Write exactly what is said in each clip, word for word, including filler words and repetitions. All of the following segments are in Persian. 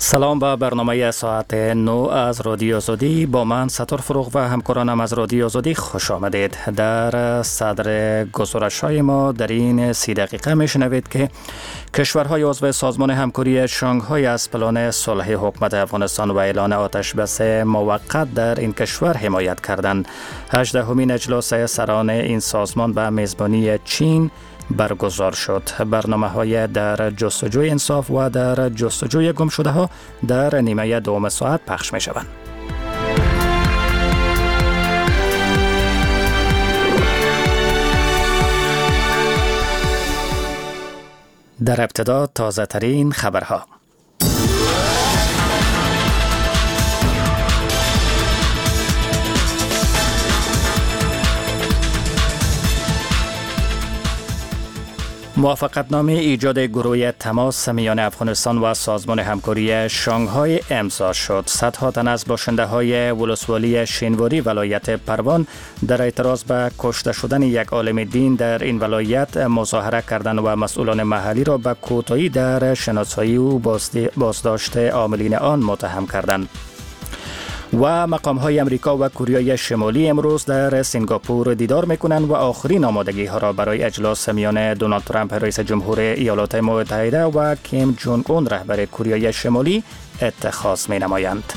سلام به برنامه ساعت نو از رادیو آزادی. با من ستار فروغ و همکارانم از رادیو آزادی خوش آمدید. در صدر گزارش‌های ما در این سی دقیقه میشنوید که کشورهای عضو سازمان همکاری شانگهای از پلان صلح حکومت افغانستان و اعلان آتش بس موقت در این کشور حمایت کردند. هجدهمین اجلاس سران این سازمان به میزبانی چین برگزار شد. برنامه‌های در جستجوی انصاف و در جستجوی گم شده ها در نیمه دوم ساعت پخش می شوند. در ابتدا تازه ترین خبرها. موافقتنامه ایجاد گروه تماس میان افغانستان و سازمان همکاری شانگهای امضا شد. صدها تن از باشنده های ولسوالی شینواری ولایت پروان در اعتراض به کشته شدن یک عالم دین در این ولایت مظاهره کردند و مسئولان محلی را به کوتاهی در شناسایی و بازداشت عاملین آن متهم کردند. و مقام های امریکا و کره شمالی امروز در سنگاپور دیدار میکنند و آخرین آمادگی ها را برای اجلاس میان دونالد ترامپ رئیس جمهور ایالات متحده و کیم جونگ اون رهبر کره شمالی اتخاذ می نمایند.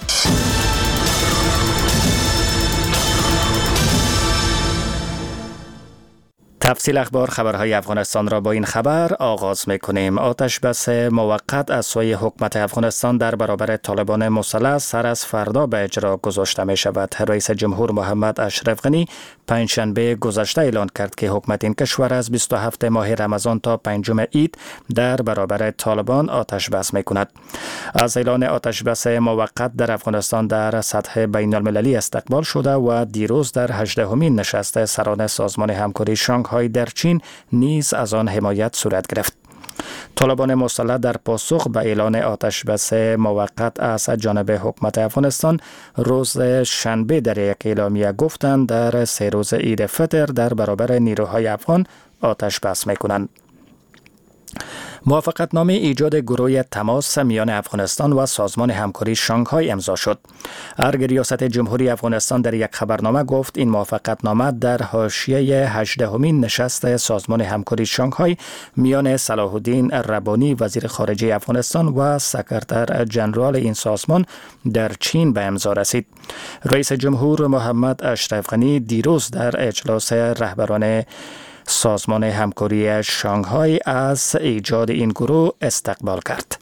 تفصیل اخبار خبرهای افغانستان را با این خبر آغاز میکنیم. آتش بس موقت از سوی حکومت افغانستان در برابر طالبان مسلح سر از فردا به اجرا گذاشته می شود. رئیس جمهور محمد اشرف غنی پنجشنبه گذشته اعلان کرد که حکومت این کشور از بیست و هفتم ماه رمضان تا پنجم عید در برابر طالبان آتش بس می کند. از اعلان آتش بس موقت در افغانستان در سطح بین المللی استقبال شده و دیروز در هجدهمین نشست سران سازمان همکاری شانگهای در چین نیز از آن حمایت صورت گرفت. طالبان مسلح در پاسخ به اعلان آتش بس موقت از جانب حکومت افغانستان روز شنبه در یک اعلامیه گفتند در سه روز عید فطر در برابر نیروهای افغان آتش بس می‌کنند. موافقتنامه ایجاد گروه تماس میان افغانستان و سازمان همکاری شانگهای امضا شد. ارگ ریاست جمهوری افغانستان در یک خبرنامه گفت این موافقتنامه در حاشیه هجدهمین نشست سازمان همکاری شانگهای میان صلاح الدین ربانی وزیر خارجه افغانستان و سکرتر ژنرال این سازمان در چین به امضا رسید. رئیس جمهور محمد اشرف غنی دیروز در اجلاس رهبران سازمان همکاری شانگهای از ایجاد این گروه استقبال کرد.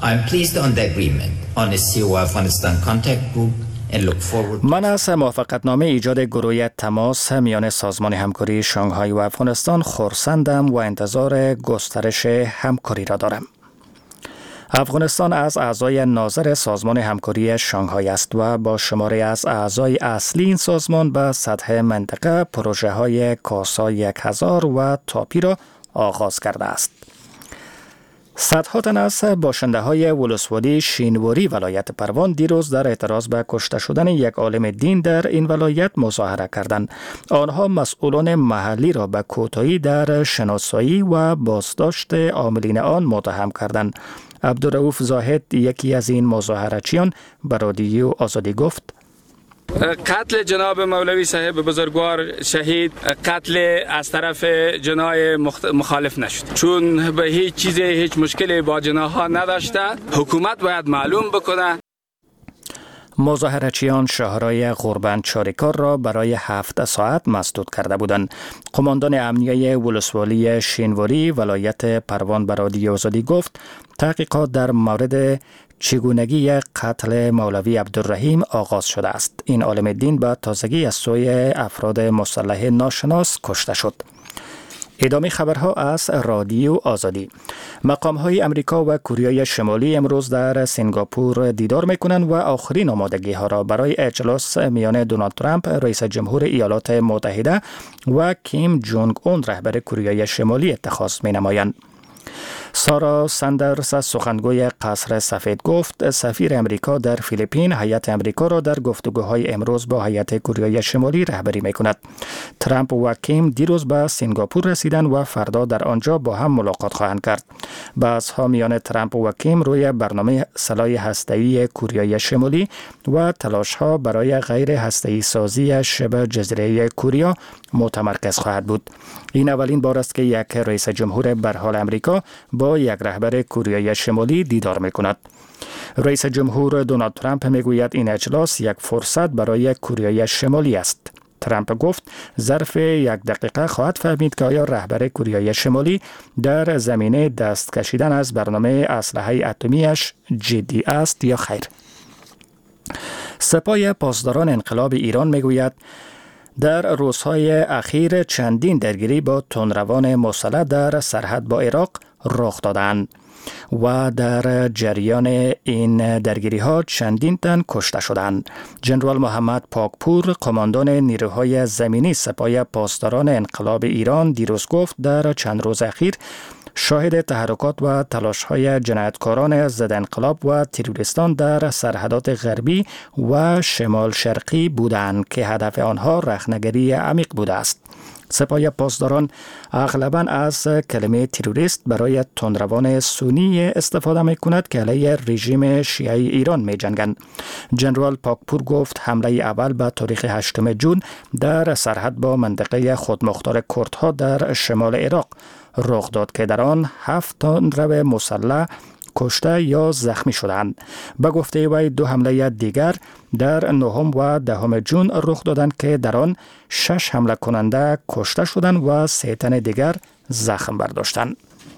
من از موافقتنامه ایجاد گروه تماس میان سازمان همکاری شانگهای و افغانستان خرسندم و انتظار گسترش همکاری را دارم. افغانستان از اعضای ناظر سازمان همکاری شانگهای است و با شماره از اعضای اصلی این سازمان به سطح منطقه پروژه های کاسا یک هزار و تاپی را آغاز کرده است. صدها تن از باشنده های ولسوالی شینواری ولایت پروان دیروز در اعتراض به کشته شدن یک عالم دین در این ولایت مظاهره کردند. آنها مسئولان محلی را به کوتاهی در شناسایی و بازداشت عاملین آن متهم کردند. عبدالرؤوف زاهد یکی از این مظاهرچیان به رادیو آزادی گفت: قتل جناب مولوی صاحب بزرگوار شهید قتل از طرف جنای مخالف نشد، چون به هیچ چیز هیچ مشکلی با جناها نداشته. حکومت باید معلوم بکنه. مظاهرچیان شهرهای غربند چاریکار را برای هفت ساعت مسدود کرده بودند. قماندان امنیه ولسوالی شینواری ولایت پروان به رادیو آزادی گفت تحقیقات در مورد چگونگی قتل مولوی عبدالرحیم آغاز شده است. این عالم دین به تازگی از سوی افراد مسلح ناشناس کشته شد. ادامه خبرها از رادیو آزادی. مقام های امریکا و کره شمالی امروز در سنگاپور دیدار میکنند و آخرین آمادگی ها را برای اجلاس میان دونالد ترامپ رئیس جمهور ایالات متحده و کیم جونگ اون رهبر کره شمالی اتخاذ می نمایند. سارا سندرز سخنگوی قصر سفید گفت سفیر امریکا در فیلیپین هیئت امریکا را در گفتگوهای امروز با هیئت کوریای شمالی رهبری می‌کند. ترامپ و کیم دیروز به سینگاپور رسیدند و فردا در آنجا با هم ملاقات خواهند کرد. بحث‌ها میان ترامپ و کیم روی برنامه سلاح هسته‌ای کوریای شمالی و تلاش‌ها برای غیر هسته‌ای سازی شبه جزیره کوریا متمرکز خواهد بود. این اولین بار است که یک رئیس جمهور به حال امریکا با یک رهبر کوریای شمالی دیدار می‌کند. رئیس جمهور دونالد ترامپ میگوید این اجلاس یک فرصت برای کوریای شمالی است. ترامپ گفت ظرف یک دقیقه خواهد فهمید که آیا رهبر کوریای شمالی در زمینه دست کشیدن از برنامه اسلحه اتمیش جدی است یا خیر. سپاه پاسداران انقلاب ایران میگوید در روزهای اخیر چندین درگیری با تندروان مسلح در سرحد با عراق رخ دادند و در جریان این درگیری ها چندین تن کشته شدند. جنرال محمد پاکپور قماندان نیروهای زمینی سپاه پاسداران انقلاب ایران دیروز گفت در چند روز اخیر شاهد تحرکات و تلاش‌های جنایتکاران ضد انقلاب و تروریستان در سرحدات غربی و شمال شرقی بودند که هدف آنها رخنه‌گری عمیق بوده است. سپاه پاسداران اغلباً از کلمه تروریست برای تندروان سنی استفاده می کند که علیه رژیم شیعه ایران می جنگند. جنرال پاکپور گفت حمله اول به تاریخ هشتم جون در سرحد با منطقه خودمختار کردها در شمال عراق رخ داد که در آن هفت تندرو مسلح کشته یا زخمی شدند. به گفته وی دو حمله دیگر در نهم و دهم جون رخ دادند که در آن شش حمله کننده کشته شدند و سه تن دیگر زخم برداشتند.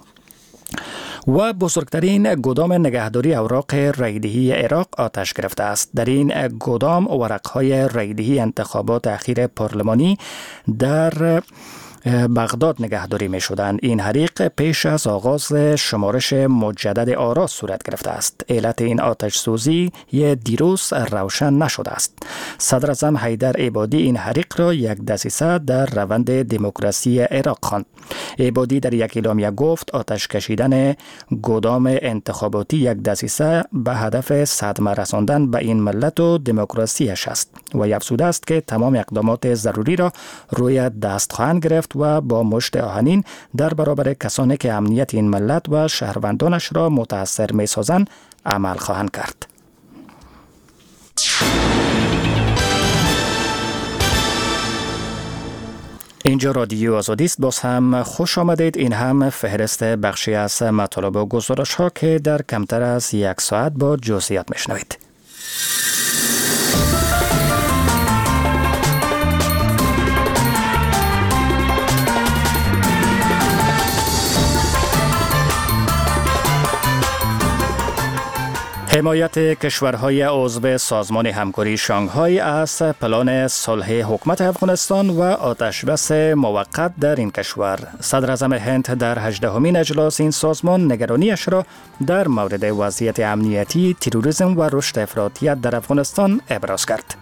و بزرگترین گدام نگهداری اوراق رایدهی عراق آتش گرفته است. در این گدام ورقهای رایدهی انتخابات اخیر پارلمانی در بغداد نگهداری می شدند. این حریق پیش از آغاز شمارش مجدد آرا صورت گرفته است. علت این آتش سوزی یه دیروز روشن نشده است. صدر اعظم حیدر عبادی این حریق را یک دسیسه در روند دموکراسی عراق خواند. عبادی در یک اعلامیه گفت آتش کشیدن گدام انتخاباتی یک دسیسه به هدف صدمه رساندن به این ملت و دموکراسیش است و افزوده است که تمام اقدامات ضروری را روی دست خواهند گرفت و با مشت آهنین در برابر کسانی که امنیت این ملت و شهروندانش را متاثر می سازند عمل خواهند کرد. اینجا رادیو آزادی است. باز هم خوش آمدید. این هم فهرست بخشی از مطالب و گزارش ها که در کمتر از یک ساعت با جزئیات میشنوید. حمایت کشورهای عضو سازمان همکاری شانگهای از پلان صلح حکومت افغانستان و آتشبس موقت در این کشور. صدر اعظم هند در هجدهمین اجلاس این سازمان نگرانیش را در مورد وضعیت امنیتی، تروریسم و رشد افراطیت در افغانستان ابراز کرد.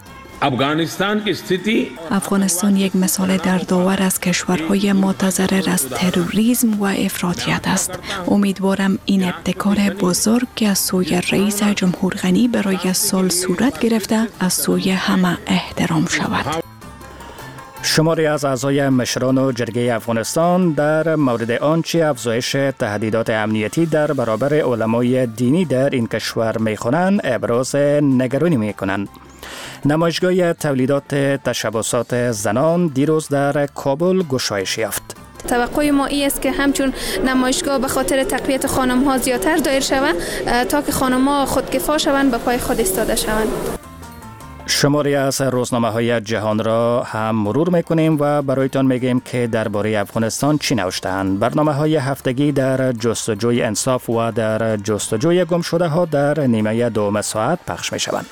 افغانستان یک مثال دردآور از کشورهای متضرر از تروریسم و افراطیت است. امیدوارم این ابتکار بزرگ که از سوی رئیس جمهور غنی برای صلح صورت گرفته از سوی همه احترام شود. شماری از اعضای مشران و جرگه افغانستان در مورد آنچه افزایش تهدیدات امنیتی در برابر علمای دینی در این کشور می‌خوانند ابراز نگرانی می‌کنند. نمایشگاه تولیدات تشبثات زنان دیروز در کابل گشایش یافت. توقع ما این است که همچون نمایشگاه به خاطر تقویت خانم‌ها زیادتر دایر شود تا که خانم‌ها خودکفا شوند، به پای خود ایستاده شوند. شماری از روزنامه‌های جهان را هم مرور می‌کنیم و برایتان میگیم که درباره افغانستان چی نوشته‌اند. برنامه‌های هفتگی در جستجوی انصاف و در جستجوی گمشده‌ها در نیمه دوم ساعت پخش می‌شوند.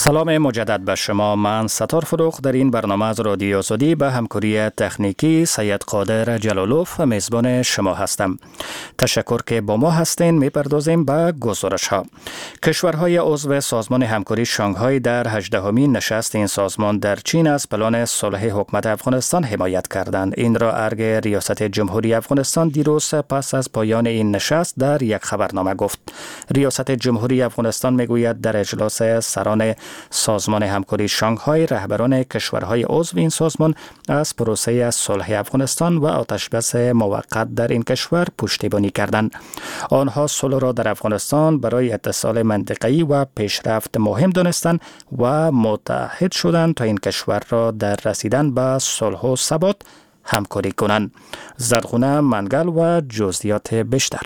سلام مجدد به شما. من ستار فروغ در این برنامه از رادیو آزادی به همکاری تکنیکی سید قادر جلالوف میزبان شما هستم. تشکر که با ما هستین. میپردازیم به گزارش ها. کشورهای عضو سازمان همکاری شانگهای در هجدهمین نشست این سازمان در چین از پلان صلح حکومت افغانستان حمایت کردند. این را ارگ ریاست جمهوری افغانستان دیروز پس از پایان این نشست در یک خبرنامه گفت. ریاست جمهوری افغانستان میگوید در اجلاس سران سازمان همکاری شانگهای رهبران کشورهای عضو این سازمان از پروسه صلح افغانستان و آتشبس موقت در این کشور پشتیبانی کردند. آنها صلح را در افغانستان برای اتصال منطقه‌ای و پیشرفت مهم دانستند و متحد شدند تا این کشور را در رسیدن به صلح و ثبات همکاری کنند. زرغونه منگل و جزئیات بیشتر.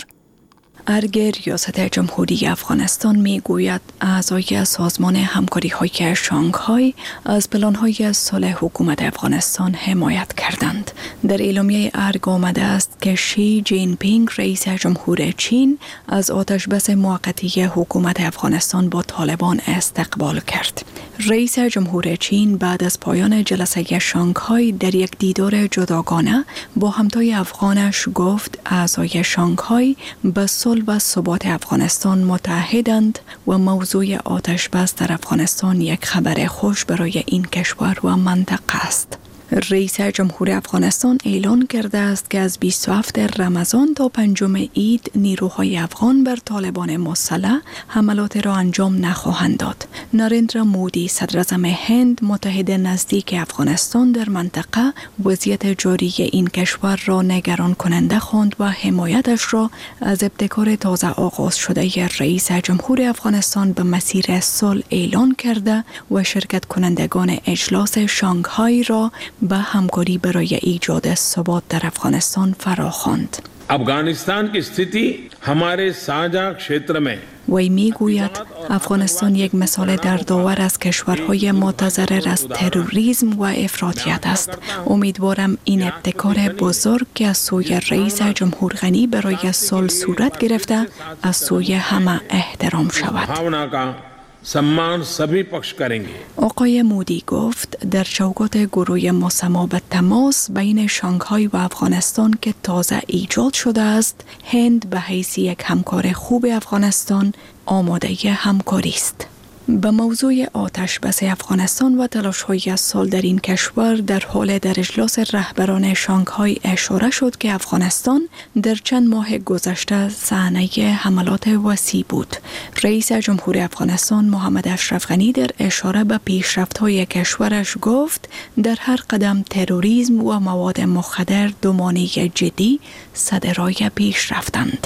ارگ ریاست جمهوری افغانستان می گوید اعضای سازمان همکاری های شانگهای از پلان های صلح حکومت افغانستان حمایت کردند. در اعلامیه ارگ آمده است که شی جین پینگ رئیس جمهور چین از آتشبس موقتی حکومت افغانستان با طالبان استقبال کرد. رئیس جمهور چین بعد از پایان جلسه شانگهای در یک دیدار جداگانه با همتای افغانش گفت اعضای شانگهای به صلح و ثبات افغانستان متحدند و موضوع آتشبس در افغانستان یک خبر خوش برای این کشور و منطقه است. رئیس جمهور افغانستان اعلان کرده است که از بیست و هفتم رمضان تا پنجم عید نیروهای افغان بر طالبان مسلح حملات را انجام نخواهند داد. نریندرا مودی صدر اعظم هند متحد نزدیک افغانستان در منطقه وضعیت جاری این کشور را نگران کننده خواند و حمایتش را از ابتکار تازه آغاز شده رئیس جمهور افغانستان به مسیر صلح اعلان کرده و شرکت کنندگان اجلاس شانگهای را به همکاری برای ایجاد ثبات در افغانستان فراخواند. افغانستان کی استھتی ہمارے ساجھا क्षेत्र میں وی میگوید افغانستان یک مثال دردآور از کشورهای متضرر از تروریسم و افراطیت است. امیدوارم این ابتکار بزرگ که از سوی رئیس جمهور غنی برای صلح صورت گرفته از سوی همه احترام شود. سمان سبھی پخش کریں گے. آقای مودی گفت در چوکات گروه مسما به تماس بین شانگهای و افغانستان که تازه ایجاد شده است، هند به حیث یک همکار خوب افغانستان آماده همکاری است. به موضوع آتشبس افغانستان و تلاش‌های صلح در این کشور در حال در اجلاس رهبران شانگهای اشاره شد که افغانستان در چند ماه گذشته صحنه حملات وسیع بود. رئیس جمهور افغانستان محمد اشرف غنی در اشاره به پیشرفت‌های کشورش گفت در هر قدم تروریسم و مواد مخدر دو مانع جدی صدرای پیشرفتند.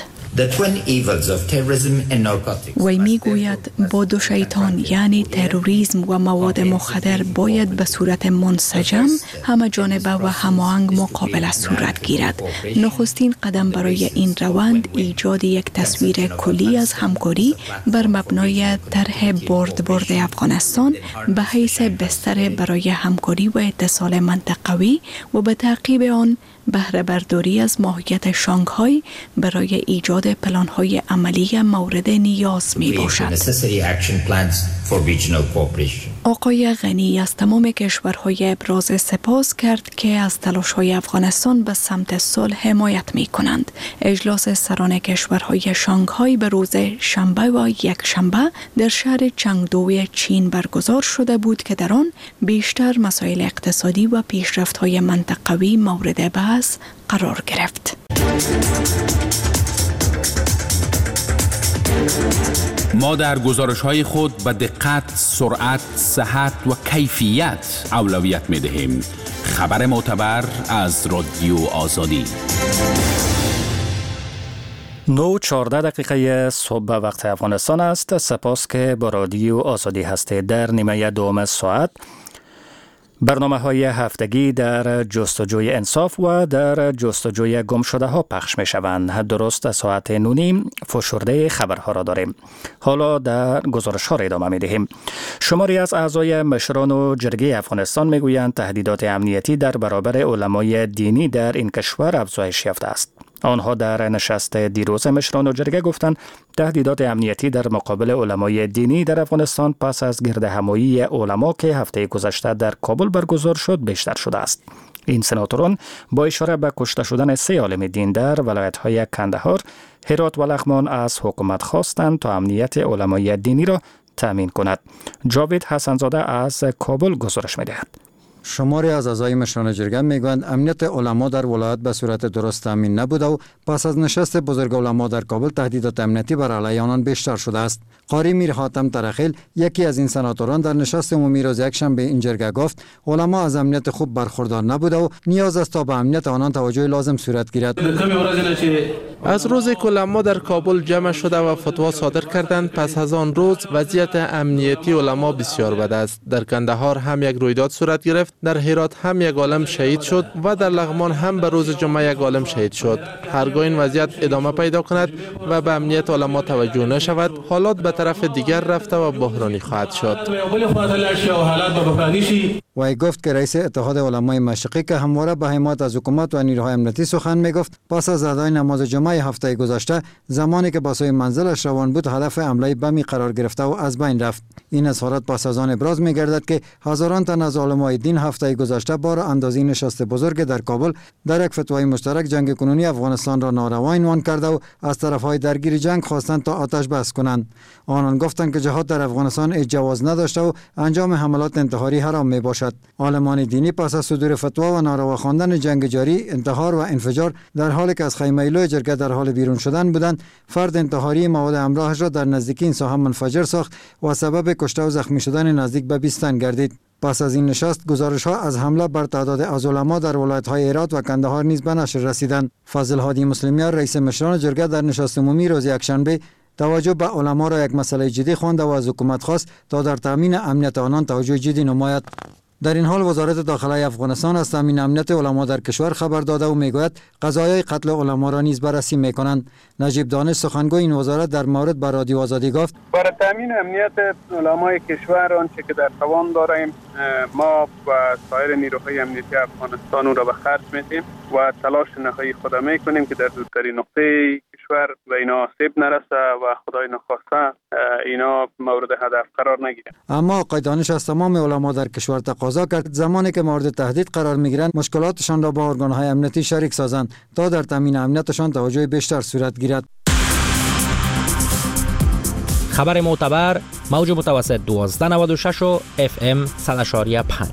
وی می گوید با دو شیطان یعنی تروریسم و مواد مخدر باید به صورت منسجم همه جانبه و هماهنگ مقابله صورت گیرد. نخستین قدم برای این روند ایجاد یک تصویر کلی از همکاری بر مبنای طرح برد برد افغانستان به حیث بستر برای همکاری و اتصال منطقوی و به تعقیب آن بهره برداری از ماهیت شانگهای برای ایجاد پلان‌های عملی مورد نیاز می باشد. آقای غنی از تمام کشورهای ابراز سپاس کرد که از تلاش‌های افغانستان به سمت صلح حمایت می کنند. اجلاس سران کشورهای شانگهای به روز شنبه و یک شنبه در شهر چنگدو چین برگزار شده بود که در آن بیشتر مسائل اقتصادی و پیشرفت‌های منطقوی مورد بحث قرار گرفت. ما در گزارش‌های خود به دقت، سرعت، صحت و کیفیت اولویت می‌دهیم. خبر معتبر از رادیو آزادی. نه و چهارده دقیقه صبح به وقت افغانستان است. سپاس که با رادیو آزادی هستید. در نیمه دوم ساعت برنامه های هفتگی در جستجوی انصاف و در جستجوی گم شده ها پخش می شوند. درست ساعت نونیم فشرده خبرها را داریم. حالا در گزارش ها را ادامه می دهیم. شماری از اعضای مشران و جرگه افغانستان می گویند تهدیدات امنیتی در برابر علمای دینی در این کشور افزایش یافته است. آنها در نشست دیروز مشران و جرگه گفتند تهدیدات امنیتی در مقابل علمای دینی در افغانستان پس از گردهمایی علما که هفته گذشته در کابل برگزار شد بیشتر شده است. این سناتوران با اشاره به کشته شدن سه عالم دین در ولایت‌های کندهار، هرات و لغمان از حکومت خواستند تا امنیت علمای دینی را تامین کند. جاوید حسنزاده از کابل گزارش می‌دهد. شماری از اعضای مشران جرگه میگویند امنیت علما در ولایت به صورت درست تامین نبوده و پس از نشست بزرگ علما در کابل تهدیدات امنیتی بر علیه آنان بیشتر شده است. قاری میر حاتم ترخیل یکی از این سناتوران در نشست عمومی روز یکشنبه این جرگه گفت علما از امنیت خوب برخوردار نبوده و نیاز است تا به امنیت آنان توجه لازم صورت گیرد. از روز که علما در کابل جمع شده و فتوا صادر کردند پس از آن روز وضعیت امنیتی علما بسیار بد است. در کندهار هم یک رویداد صورت گرفت، در هرات هم یک عالم شهید شد و در لغمان هم به روز جمعه یک عالم شهید شد. هرگاه این وضعیت ادامه پیدا کند و به امنیت علما توجه نشود، حالات به طرف دیگر رفته و بحرانی خواهد شد. و گفت که رئیس اتحاد علمای مشرقی که همواره به حمایت از حکومت و نیروهای امنیتی سخن میگفت پس از ادای نماز جمعه هفته گذشته زمانی که با سوی منزلش روان بود هدف حمله بمی قرار گرفته و از بین رفت. این اظهارات پس از آن ابراز میگردد که هزاران تن از علمای دین هفته گذشته بار اندازی نشست بزرگ در کابل در یک فتوای مشترک جنگ کنونی افغانستان را ناروا عنوان کرده و از طرفهای درگیر جنگ خواستند تا آتش بس کنند. آنان گفتند که جهاد در افغانستان هیچ جواز نداشته و انجام حملات انتحاری حرام می باشد. عالمان دینی پس از صدور فتوا و ناروا خواندن جنگ جاری، انتحار و انفجار در حالی که از خیمه ایلو جرگه در حال بیرون شدن بودند، فرد انتحاری مواد همراهش را در نزدیکی این ساحه منفجر ساخت و سبب کشته و زخمی شدن نزدیک به بیست تن گردید. پس از این نشست گزارش ها از حمله بر تعداد از علما در ولایت های هرات و کندهار نیز به نشر رسیدند. فضل هادی مسلمیان رئیس مشران جرگه در نشست عمومی روز یکشنبه توجه به علما را یک مسئله جدی خوانده و از حکومت خواست تا در تامین امنیت آنان توجه جدی نماید. در این حال وزارت داخله افغانستان از تامین امنیت علما در کشور خبر داده و میگوید قضایای قتل علما را نیز بررسی میکنند. نجیب دانش سخنگوی این وزارت در مورد به رادیو آزادی گفت برای تامین امنیت علمای کشور آنچه که در توان داریم ما و سایر نیروهای امنیتی افغانستان را به خرج میدیم و تلاش نهایی خود میکنیم که در دورترین نقطه کشور و اینا آسیب نرسه و خدای نخواسته اینا مورد هدف قرار نگیرن. اما آقای دانش از تمام علما در کشور تقاضا کرد زمانی که مورد تهدید قرار میگیرند مشکلاتشان را با ارگانهای امنیتی شریک سازند تا در تامین امنیتشان توجه بیشتر صورت گیرد. خبر معتبر موج متوسط دوازده نود و شش و اف ام صد و پنج.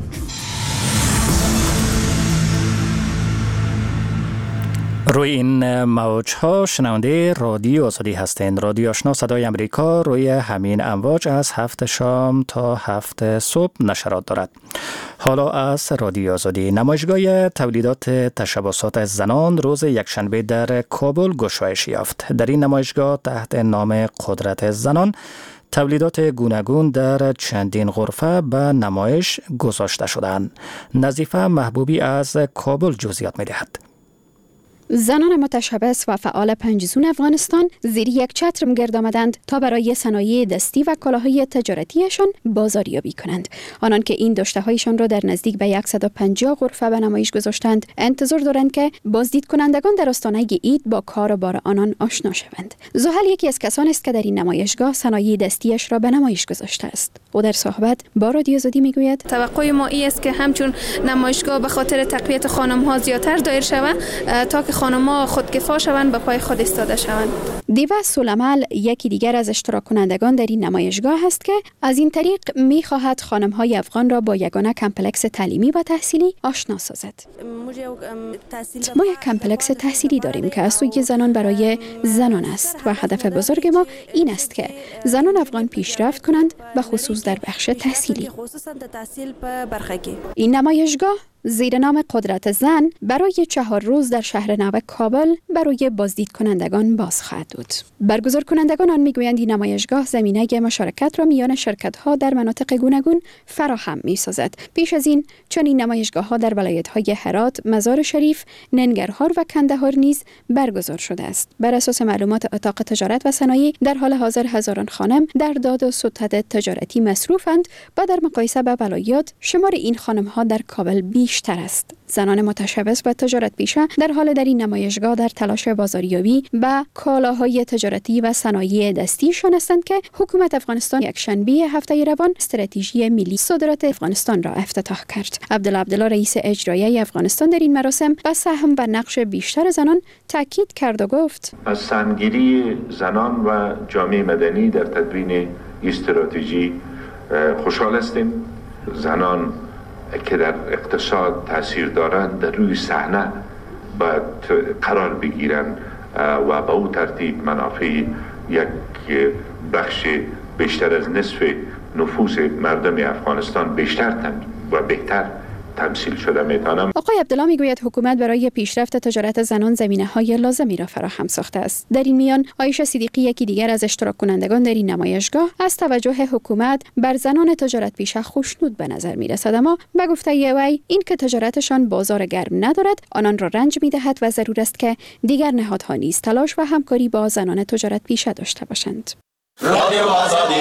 روی این موج ها شنونده رادیو آزادی هستند. رادیو آشنا صدای امریکا روی همین امواج از هفت شام تا هفت صبح نشرات دارد. حالا از رادیو آزادی. نمایشگاه تولیدات تشبثات زنان روز یکشنبه در کابل گشایش یافت. در این نمایشگاه تحت نام قدرت زنان تولیدات گوناگون در چندین غرفه به نمایش گذاشته شدند. نظیفه محبوبی از کابل جزئیات می‌دهد. زنان متشبث و فعال پنجزون افغانستان زیر یک چتر گرد آمدند تا برای صنایع دستی و کالاهای تجارتیشان بازاریابی کنند. آنان که این داشته‌هایشان را در نزدیک به صد و پنجاه غرفه به نمایش گذاشتند، انتظار دارند که بازدید کنندگان در آستانه عید با کار و بار آنان آشنا شوند. زحل یکی از کسانی است که در این نمایشگاه صنایع دستیش را به نمایش گذاشته است. او در صحبت با رادیو آزادی میگوید: توقع ما این است که همچون نمایشگاه به خاطر تقویت خانم‌ها زیاتر دایر شود تا که خانم‌ها خودکفا شوند، به پای خود ایستاده شوند. دیوا سولمال یکی دیگر از اشتراک کنندگان در این نمایشگاه است که از این طریق می‌خواهد خانم‌های افغان را با یگانه کمپلکس تعلیمی و تحصیلی آشنا سازد. ما یک کمپلکس تحصیلی داریم که از سوی زنان برای زنان است و هدف بزرگ ما این است که زنان افغان پیشرفت کنند، به خصوص در بخش تحصیلی. این نمایشگاه زیر نام قدرت زن برای چهار روز در شهر نو کابل برای بازدید کنندگان باز خواهد بود. برگزار کنندگان آن میگویند این نمایشگاه زمینه مشارکت را میان شرکت‌ها در مناطق گوناگون فراهم می‌سازد. پیش از این چنین نمایشگاه‌ها در ولایت‌های هرات، مزار شریف، ننگرهار و کندهار نیز برگزار شده است. بر اساس معلومات اتاق تجارت و صنایع در حال حاضر هزاران خانم در داد و ستد تجارتی مصروفند و در مقایسه با ولایات شمار این خانم‌ها در کابل بیش بیشتر است. زنان متشبث و تجارت پیشه در حال در این نمایشگاه در تلاش بازاریابی به کالاهای تجارتی و صنایع دستیشان هستند که حکومت افغانستان یک شنبه هفته روان استراتژی ملی صادرات افغانستان را افتتاح کرد. عبدالله عبدالله رئیس اجرایی افغانستان در این مراسم به سهم و نقش بیشتر زنان تاکید کرد و گفت: از سهمگیری زنان و جامعه مدنی در تدوین استراتژی خوشحال هستیم. زنان که در اقتصاد تاثیر دارند در روی صحنه باید قرار بگیرند و به او ترتیب منافع یک بخش بیشتر از نصف نفوس مردم افغانستان بیشتر و بهتر تمثیل شده میتونم. آقای عبدالله میگوید حکومت برای پیشرفت تجارت زنان زمینه‌های لازمی را فراهم ساخته است. در این میان عایشه صدیقی یکی دیگر از اشتراک کنندگان در این نمایشگاه از توجه حکومت بر زنان تجارت پیشه خوشنود به نظر میرسد، اما به گفته وی این که تجارتشان بازار گرم ندارد آنان را رنج میدهد و ضرور است که دیگر نهادها نیز تلاش و همکاری با زنان تجارت پیشه داشته باشند. رادیو آزادی.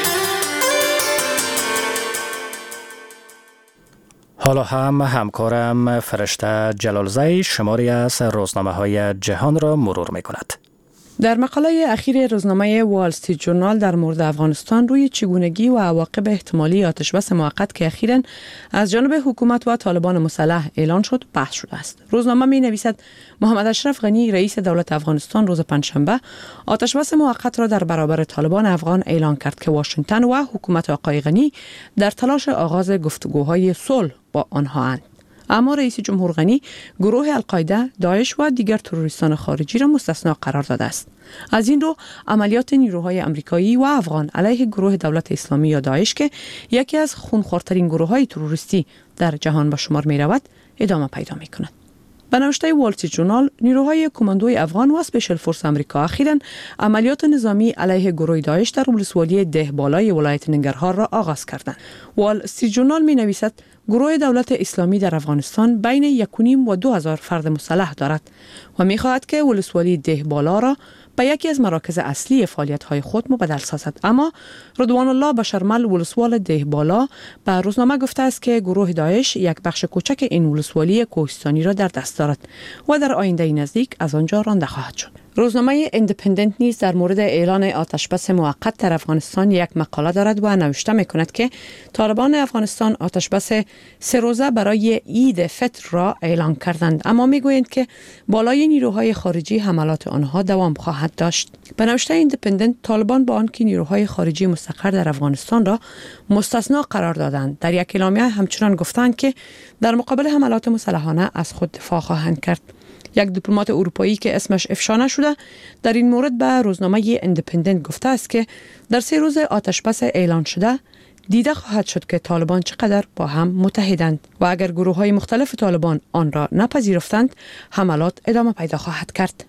حالا هم همکارم فرشته جلالزی شماری از روزنامه‌های جهان را مرور می‌کند. در مقاله اخیر روزنامه وال استریت جورنال در مورد افغانستان روی چگونگی و عواقب احتمالی آتشبس موقت که اخیراً از جانب حکومت و طالبان مسلح اعلان شد بحث شده است. روزنامه می نویسد محمد اشرف غنی رئیس دولت افغانستان روز پنجشنبه آتشبس موقت را در برابر طالبان افغان اعلان کرد که واشنگتن و حکومت آقای غنی در تلاش آغاز گفتگوهای صلح با آنها اند. اما رئیس جمهور غنی گروه القاعده، داعش و دیگر تروریستان خارجی را مستثنا قرار داده است. از این رو عملیات نیروهای آمریکایی و افغان علیه گروه دولت اسلامی یا داعش که یکی از خونخوارترین گروه‌های تروریستی در جهان به شمار می رود ادامه پیدا می کند. به نوشته وال استریت جورنال، نیروهای کماندوی افغان و اسپیشل فورس آمریکا اخیراً عملیات نظامی علیه گروه داعش در ولسوالی دهبالای ولایت ننگرهار را آغاز کردند. وال استریت جورنال می نویسد گروه دولت اسلامی در افغانستان بین یک و نیم و دو هزار فرد مسلح دارد و می خواهد که ولسوالی دهبالا را به یکی از مراکز اصلی فعالیت‌های خود مبدل سازد. اما رضوان الله بشرمل ولسوال دهبالا به روزنامه گفته است که گروه داعش یک بخش کوچک این ولسوالی کوهستانی را در دست دارد و در آینده نزدیک از آنجا رانده خواهد شد. روزنامه ایندیپندنت نیز در مورد اعلان آتشبس موقت در افغانستان یک مقاله دارد و نوشته می‌کند که طالبان افغانستان آتشبس سه روزه برای عید فطر را اعلان کردند، اما میگویند که بالای نیروهای خارجی حملات آنها دوام خواهد داشت. به نوشته ایندیپندنت، طالبان با آنکه نیروهای خارجی مستقر در افغانستان را مستثنا قرار دادند، در یک اعلامیه همچنان گفتند که در مقابل حملات مسلحانه از خود دفاع خواهند کرد. یک دیپلمات اروپایی که اسمش افشا نشده در این مورد به روزنامه ایندیپندنت گفته است که در سه روز آتشبس اعلان شده دیده خواهد شد که طالبان چقدر با هم متحدند و اگر گروه‌های مختلف طالبان آن را نپذیرفتند حملات ادامه پیدا خواهد کرد.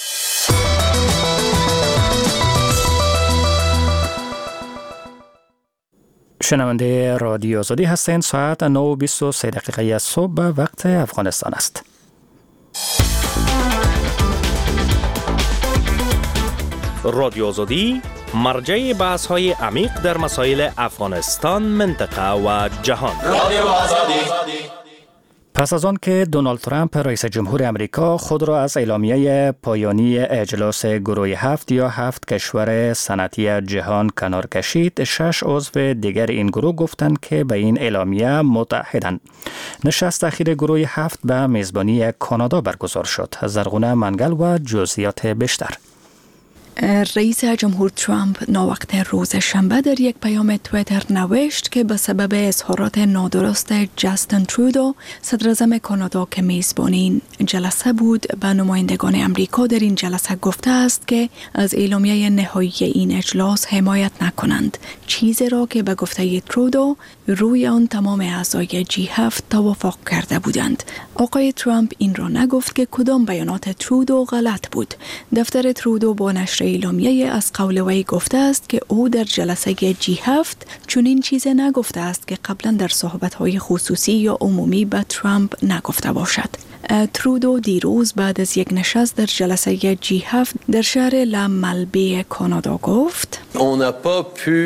شنونده رادیو آزادی هستند. ساعت نه و بیست و سه دقیقه صبح به وقت افغانستان است. رادیو آزادی مرجع بحث های عمیق در مسائل افغانستان، منطقه و جهان. رادیو آزادی. پس از آن که دونالد ترامپ رئیس جمهور امریکا خود را از اعلامیه پایانی اجلاس گروه هفت یا هفت کشور صنعتی جهان کنار کشید، شش عضو دیگر این گروه گفتند که به این اعلامیه متحدند. نشست اخیر گروه هفت به میزبانی کانادا برگزار شد. زرغونه منگل و جزئیات بیشتر. رئیس جمهور ترامپ ناوقت روز شنبه در یک پیام توییتر نوشت که به سبب اظهارات نادرست جاستین ترودو صدر اعظم کانادا که میزبان این جلسه بود به نمایندگان امریکا در این جلسه گفته است که از اعلامیه نهایی این اجلاس حمایت نکنند، چیزی را که به گفته ترودو روی آن تمام اعضای جی هفت توافق کرده بودند. آقای ترامپ این را نگفت که کدام بیانات ترودو غلط بود. دفتر ترودو با نشر اعلامیه از قول وی گفته است که او در جلسه جی هفت چنین چیزی نگفته است که قبلا در صحبت‌های خصوصی یا عمومی به ترامپ نگفته باشد. ترودو دیروز بعد از یک نشست در جلسه جی هفت در شهر لا ملبی کانادا گفت: On n'a pas pu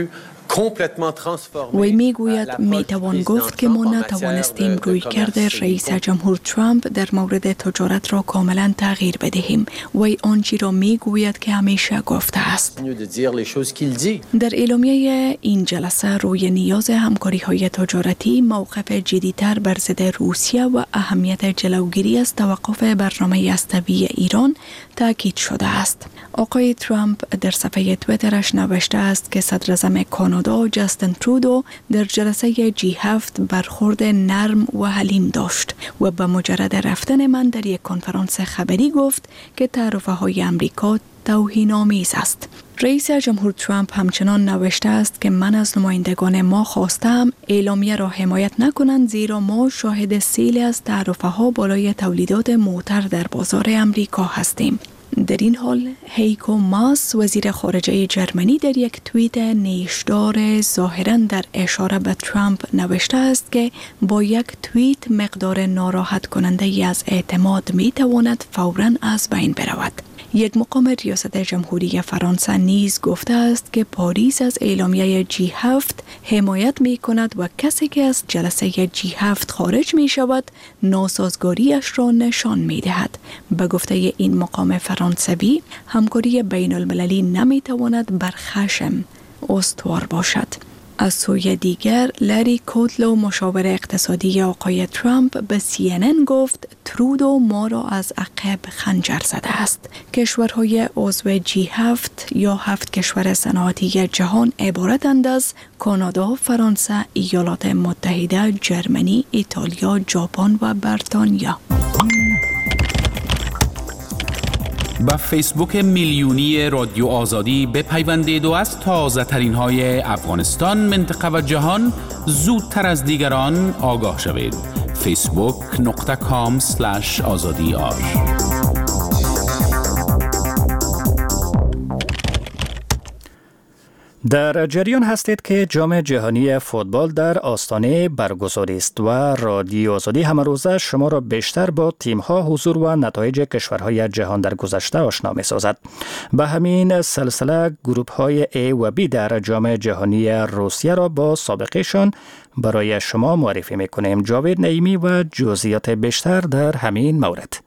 وی می گوید می توان گفت که ما نتوانستیم روی کرده رئیس جمهور ترامپ در مورد تجارت را کاملا تغییر بدهیم. وی آنچه را می گوید که همیشه گفته است. در اعلامیه این جلسه روی نیاز همکاری های تجارتی، موقف جدی‌تر بر ضد روسیه و اهمیت جلوگیری از توقف برنامه هسته‌ای ایران تاکید شده است. آقای ترامپ در صفحه توییترش نوشته است که صدر اعظم کانادا جاستین ترودو در جلسه جی هفت برخورد نرم و حلیم داشت و به مجرد رفتن من در یک کنفرانس خبری گفت که تعرفه های امریکا توهین‌آمیز است. رئیس جمهور ترامپ همچنان نوشته است که من از نمایندگان ما خواستم اعلامیه را حمایت نکنند، زیرا ما شاهد سیلی از تعرفه ها بالای تولیدات موتر در بازار امریکا هستیم. در این حال هیکو ماس وزیر خارجه جرمنی در یک توییت نیشدار ظاهراً در اشاره به ترامپ نوشته است که با یک توییت مقدار ناراحت کننده ای از اعتماد می تواند فوراً از بین برود. یک مقام ریاست جمهوری فرانسه نیز گفته است که پاریس از اعلامیه جی هفت حمایت می کند و کسی که از جلسه جی هفت خارج می شود ناسازگاریش را نشان می دهد. به گفته این مقام فرانسوی، همکاری بین المللی نمی تواند بر خشم استوار باشد. از سوی دیگر، لری کودلو مشاور اقتصادی آقای ترامپ به سی ان ان گفت ترودو ما را از عقب خنجر زده است. کشورهای عضو جی هفت یا هفت کشور صنعتی جهان عبارتند از کانادا، فرانسه، ایالات متحده، جرمنی، ایتالیا، ژاپن و بریتانیا. با فیسبوک میلیونی رادیو آزادی بپیوندید و از تازه ترین های افغانستان، منطقه و جهان زودتر از دیگران آگاه شوید. فیسبوک نقطه کام سلش آزادی آر. در جریان هستید که جام جهانی فوتبال در آستانه برگزاری است و رادیو آزادی همه روزه شما را بیشتر با تیم‌ها، حضور و نتایج کشورهای جهان در گذشته آشنا می‌سازد. به همین سلسله گروه‌های A و B در جام جهانی روسیه را با سابقه‌شان برای شما معرفی می‌کنیم. جاوید نعیمی و جزئیات بیشتر در همین مورد.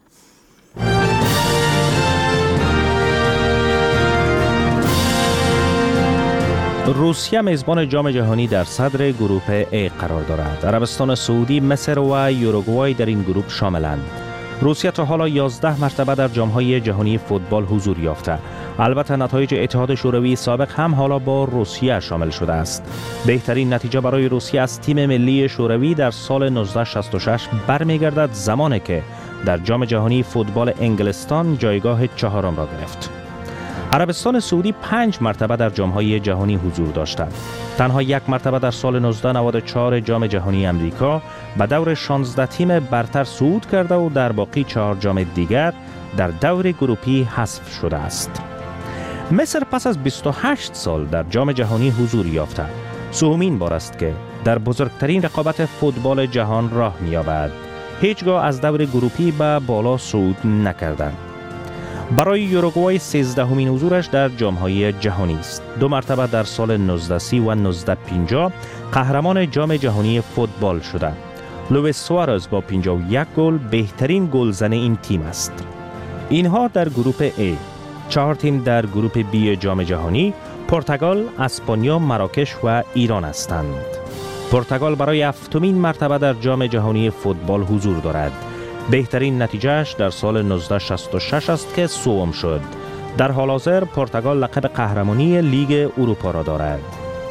روسیه میزبان جام جهانی در صدر گروه A قرار دارد. عربستان سعودی، مصر و یوروگوای در این گروه شاملند. روسیه تا حالا یازده مرتبه در جام‌های جهانی فوتبال حضور یافته. البته نتایج اتحاد شوروی سابق هم حالا با روسیه شامل شده است. بهترین نتیجه برای روسیه از تیم ملی شوروی در سال نوزده شصت و شش برمیگردد زمانی که در جام جهانی فوتبال انگلستان جایگاه چهارم را گرفت. عربستان سعودی پنج مرتبه در جام‌های جهانی حضور داشته. تنها یک مرتبه در سال نوزده نود و چهار جام جهانی امریکا به دور شانزده تیم برتر صعود کرده و در باقی چهار جام دیگر در دور گروپی حذف شده است. مصر پس از بیست و هشت سال در جام جهانی حضور یافته. سومین بار است که در بزرگترین رقابت فوتبال جهان راه می‌یابد. هیچگاه از دور گروپی به بالا صعود نکردند. برای یوروگوای سیزدهمین حضورش در جام‌های جهانی است. دو مرتبه در سال نوزده سی و نوزده پنجاه قهرمان جام جهانی فوتبال شده. لوئیس سوارز با پنجاه و یک گل بهترین گلزن این تیم است. اینها در گروه A. چهار تیم در گروه B جام جهانی، پرتغال، اسپانیا، مراکش و ایران هستند. پرتغال برای هفتمین مرتبه در جام جهانی فوتبال حضور دارد. بهترین نتیجهش در سال نوزده شصت و شش است که سوم شد. در حال حاضر پرتغال لقب قهرمانی لیگ اروپا را دارد.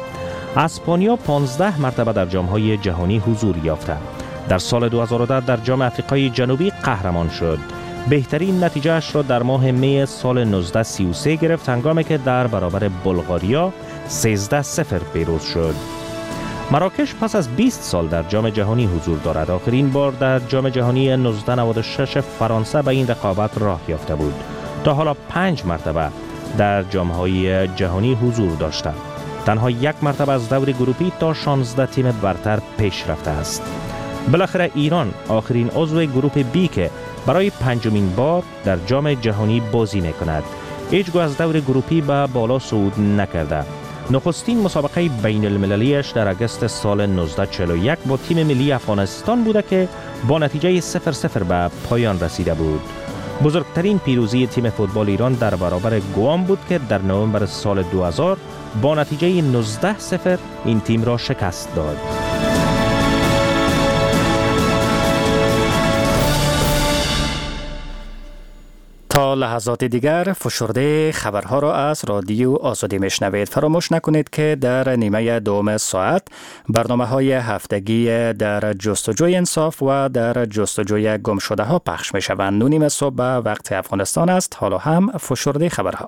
اسپانیا پانزده مرتبه در جام‌های جهانی حضور یافته. در سال دو هزار و ده در جام آفریقای جنوبی قهرمان شد. بهترین نتیجهش را در ماه می سال نوزده سی و سه گرفت، هنگامی که در برابر بلغاریا سیزده صفر پیروز شد. مراکش پس از بیست سال در جام جهانی حضور دارد. آخرین بار در جام جهانی نوزده نود و شش فرانسه به این رقابت راه یافته بود. تا حالا پنج مرتبه در جام‌های جهانی حضور داشته. تنها یک مرتبه از دور گروپی تا شانزده تیم برتر پیش رفته است. بالاخره ایران آخرین عضو گروپ بی که برای پنجمین بار در جام جهانی بازی می‌کند. هیچگاه از دور گروپی به بالا صعود نکرده. نخستین مسابقه بین المللیش در اگست سال نوزده چهل و یک با تیم ملی افغانستان بوده که با نتیجه صفر صفر به پایان رسیده بود. بزرگترین پیروزی تیم فوتبال ایران در برابر گوام بود که در نوامبر سال دو هزار با نتیجه نوزده صفر این تیم را شکست داد. تا لحظات دیگر فشرده خبرها را از رادیو آزادی میشنوید. فراموش نکنید که در نیمه دوم ساعت برنامه های هفتگی در جستجوی انصاف و در جستجوی گم شده ها پخش می شوند. نو نیم صبح به وقت افغانستان است. حالا هم فشرده خبرها.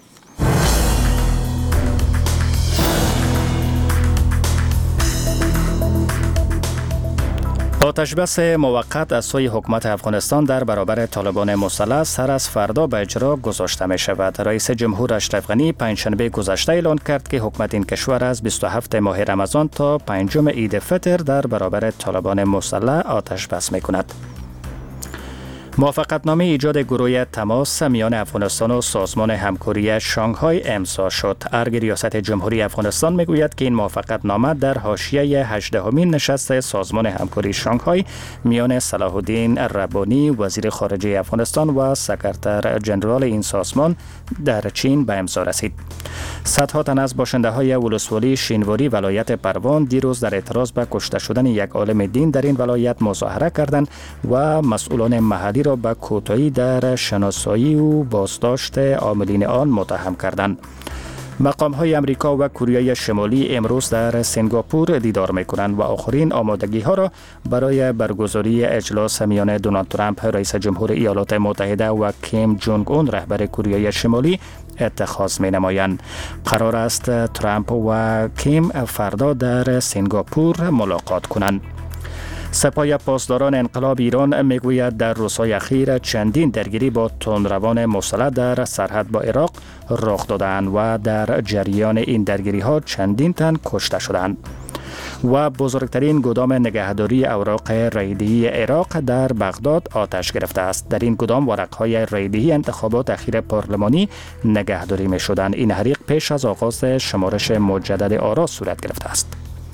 آتشبس موقت از سوی حکومت افغانستان در برابر طالبان مسلح سر از فردا به اجرا گذاشته می شود. رئیس جمهور اشرف غنی پنجشنبه گذشته اعلان کرد که حکومت این کشور از بیست و هفتم ماه رمضان تا پنجم عید فطر در برابر طالبان مسلح آتشبس می کند. موافقتنامه ایجاد گروه تماس میان افغانستان و سازمان همکاری شانگهای امضا شد. ارگ ریاست جمهوری افغانستان میگوید که این موافقتنامه در حاشیه هجدهمین نشست سازمان همکاری شانگهای میان صلاح الدین ربانی وزیر خارجه افغانستان و سکرتر جنرال این سازمان در چین به امضا رسید. صدها تن از باشنده های ولسوالی شینواری ولایت پروان دیروز در اعتراض به کشته شدن یک عالم دین در این ولایت مظاهره کردند و مسئولان محلی را به کوتاهی در شناسایی و بازداشت عاملین آن متهم کردند. مقام های امریکا و کره شمالی امروز در سنگاپور دیدار می کنند و آخرین آمادگی ها را برای برگزاری اجلاس میان دونالد ترامپ رئیس جمهور ایالات متحده و کیم جونگ اون رهبر کره شمالی اتخاذ می نمایند. قرار است ترامپ و کیم فردا در سنگاپور ملاقات کنند. سپاه پاسداران انقلاب ایران میگوید در روزهای اخیر چندین درگیری با تندروان مسلح در سرحد با عراق رخ دادند و در جریان این درگیری ها چندین تن کشته شدند. و بزرگترین گدام نگهداری اوراق رایدهی عراق در بغداد آتش گرفته است. در این گدام ورقهای رایدهی انتخابات اخیر پارلمانی نگهداری می شدند. این حریق پیش از آغاز شمارش مجدد آرا صورت گرفته است.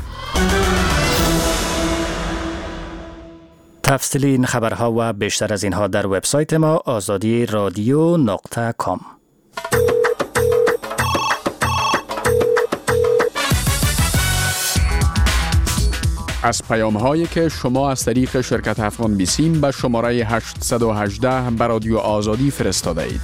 تفصیلی این خبرها و بیشتر از اینها در وبسایت ما آزادی رادیو نقطه کام. از پیام هایی که شما از طریق شرکت افغان بیسیم به شماره هشتصد و هجده به رادیو آزادی فرستاده اید.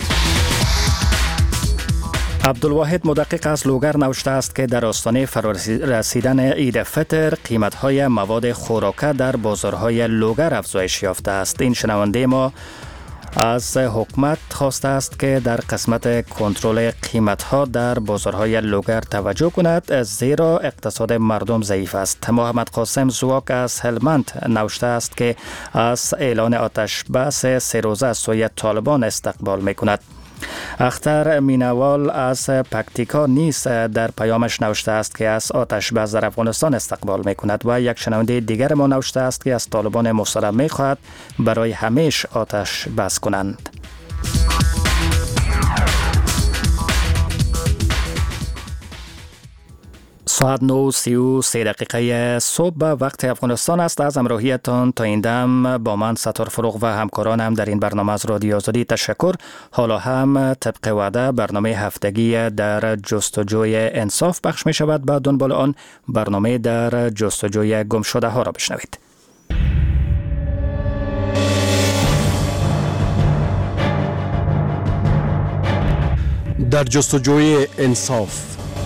عبدالواحد مدقق از لوگر نوشته است که در آستانه فرارسیدن عید فطر قیمت‌های مواد خوراکه در بازارهای لوگر افزایش یافته است. این شنونده ما از حکومت خواسته است که در قسمت کنترل قیمت‌ها در بازارهای لوگر توجه کند زیرا اقتصاد مردم ضعیف است. محمد قاسم زواک از هلمند نوشته است که از اعلان آتش بس سه روزه از سوی طالبان استقبال می‌کند. اختر مینوال از پکتیکا نیز در پیامش نوشته است که از آتش بس در افغانستان استقبال می کند و یک شنونده دیگر ما نوشته است که از طالبان مسلح می خواهد برای همیشه آتش بس کنند. ساعت نه و سی و سه دقیقه صبح وقت افغانستان است. از همراهیتان تا این دم با من ستار فروغ و همکارانم در این برنامه از رادیو آزادی تشکر. حالا هم طبق وعده برنامه هفتگی در جستجوی انصاف پخش می شود. بعد دنبال آن برنامه در جستجوی گم شده ها را بشنوید. در جستجوی انصاف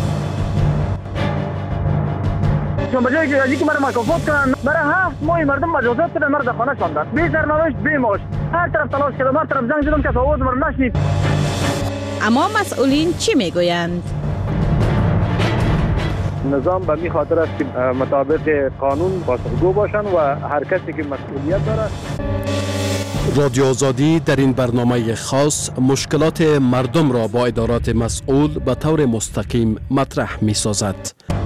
به جایی که از اینکه مرا مکافات کنن برای هفت ماه مردم مجازات کردن، مرا در خانه شاندن بی سرنوشت بی معاش. هر طرف تلاش کردم، هر طرف زنگ زدم که آواز مرا نشنید. اما مسئولین چی میگویند؟ نظام به می خاطر است که مطابق قانون پاسخگو باشند و هر کسی که مسئولیت دارد. رادیو آزادی در این برنامه خاص مشکلات مردم را با ادارات مسئول به طور مستقیم مطرح می سازد.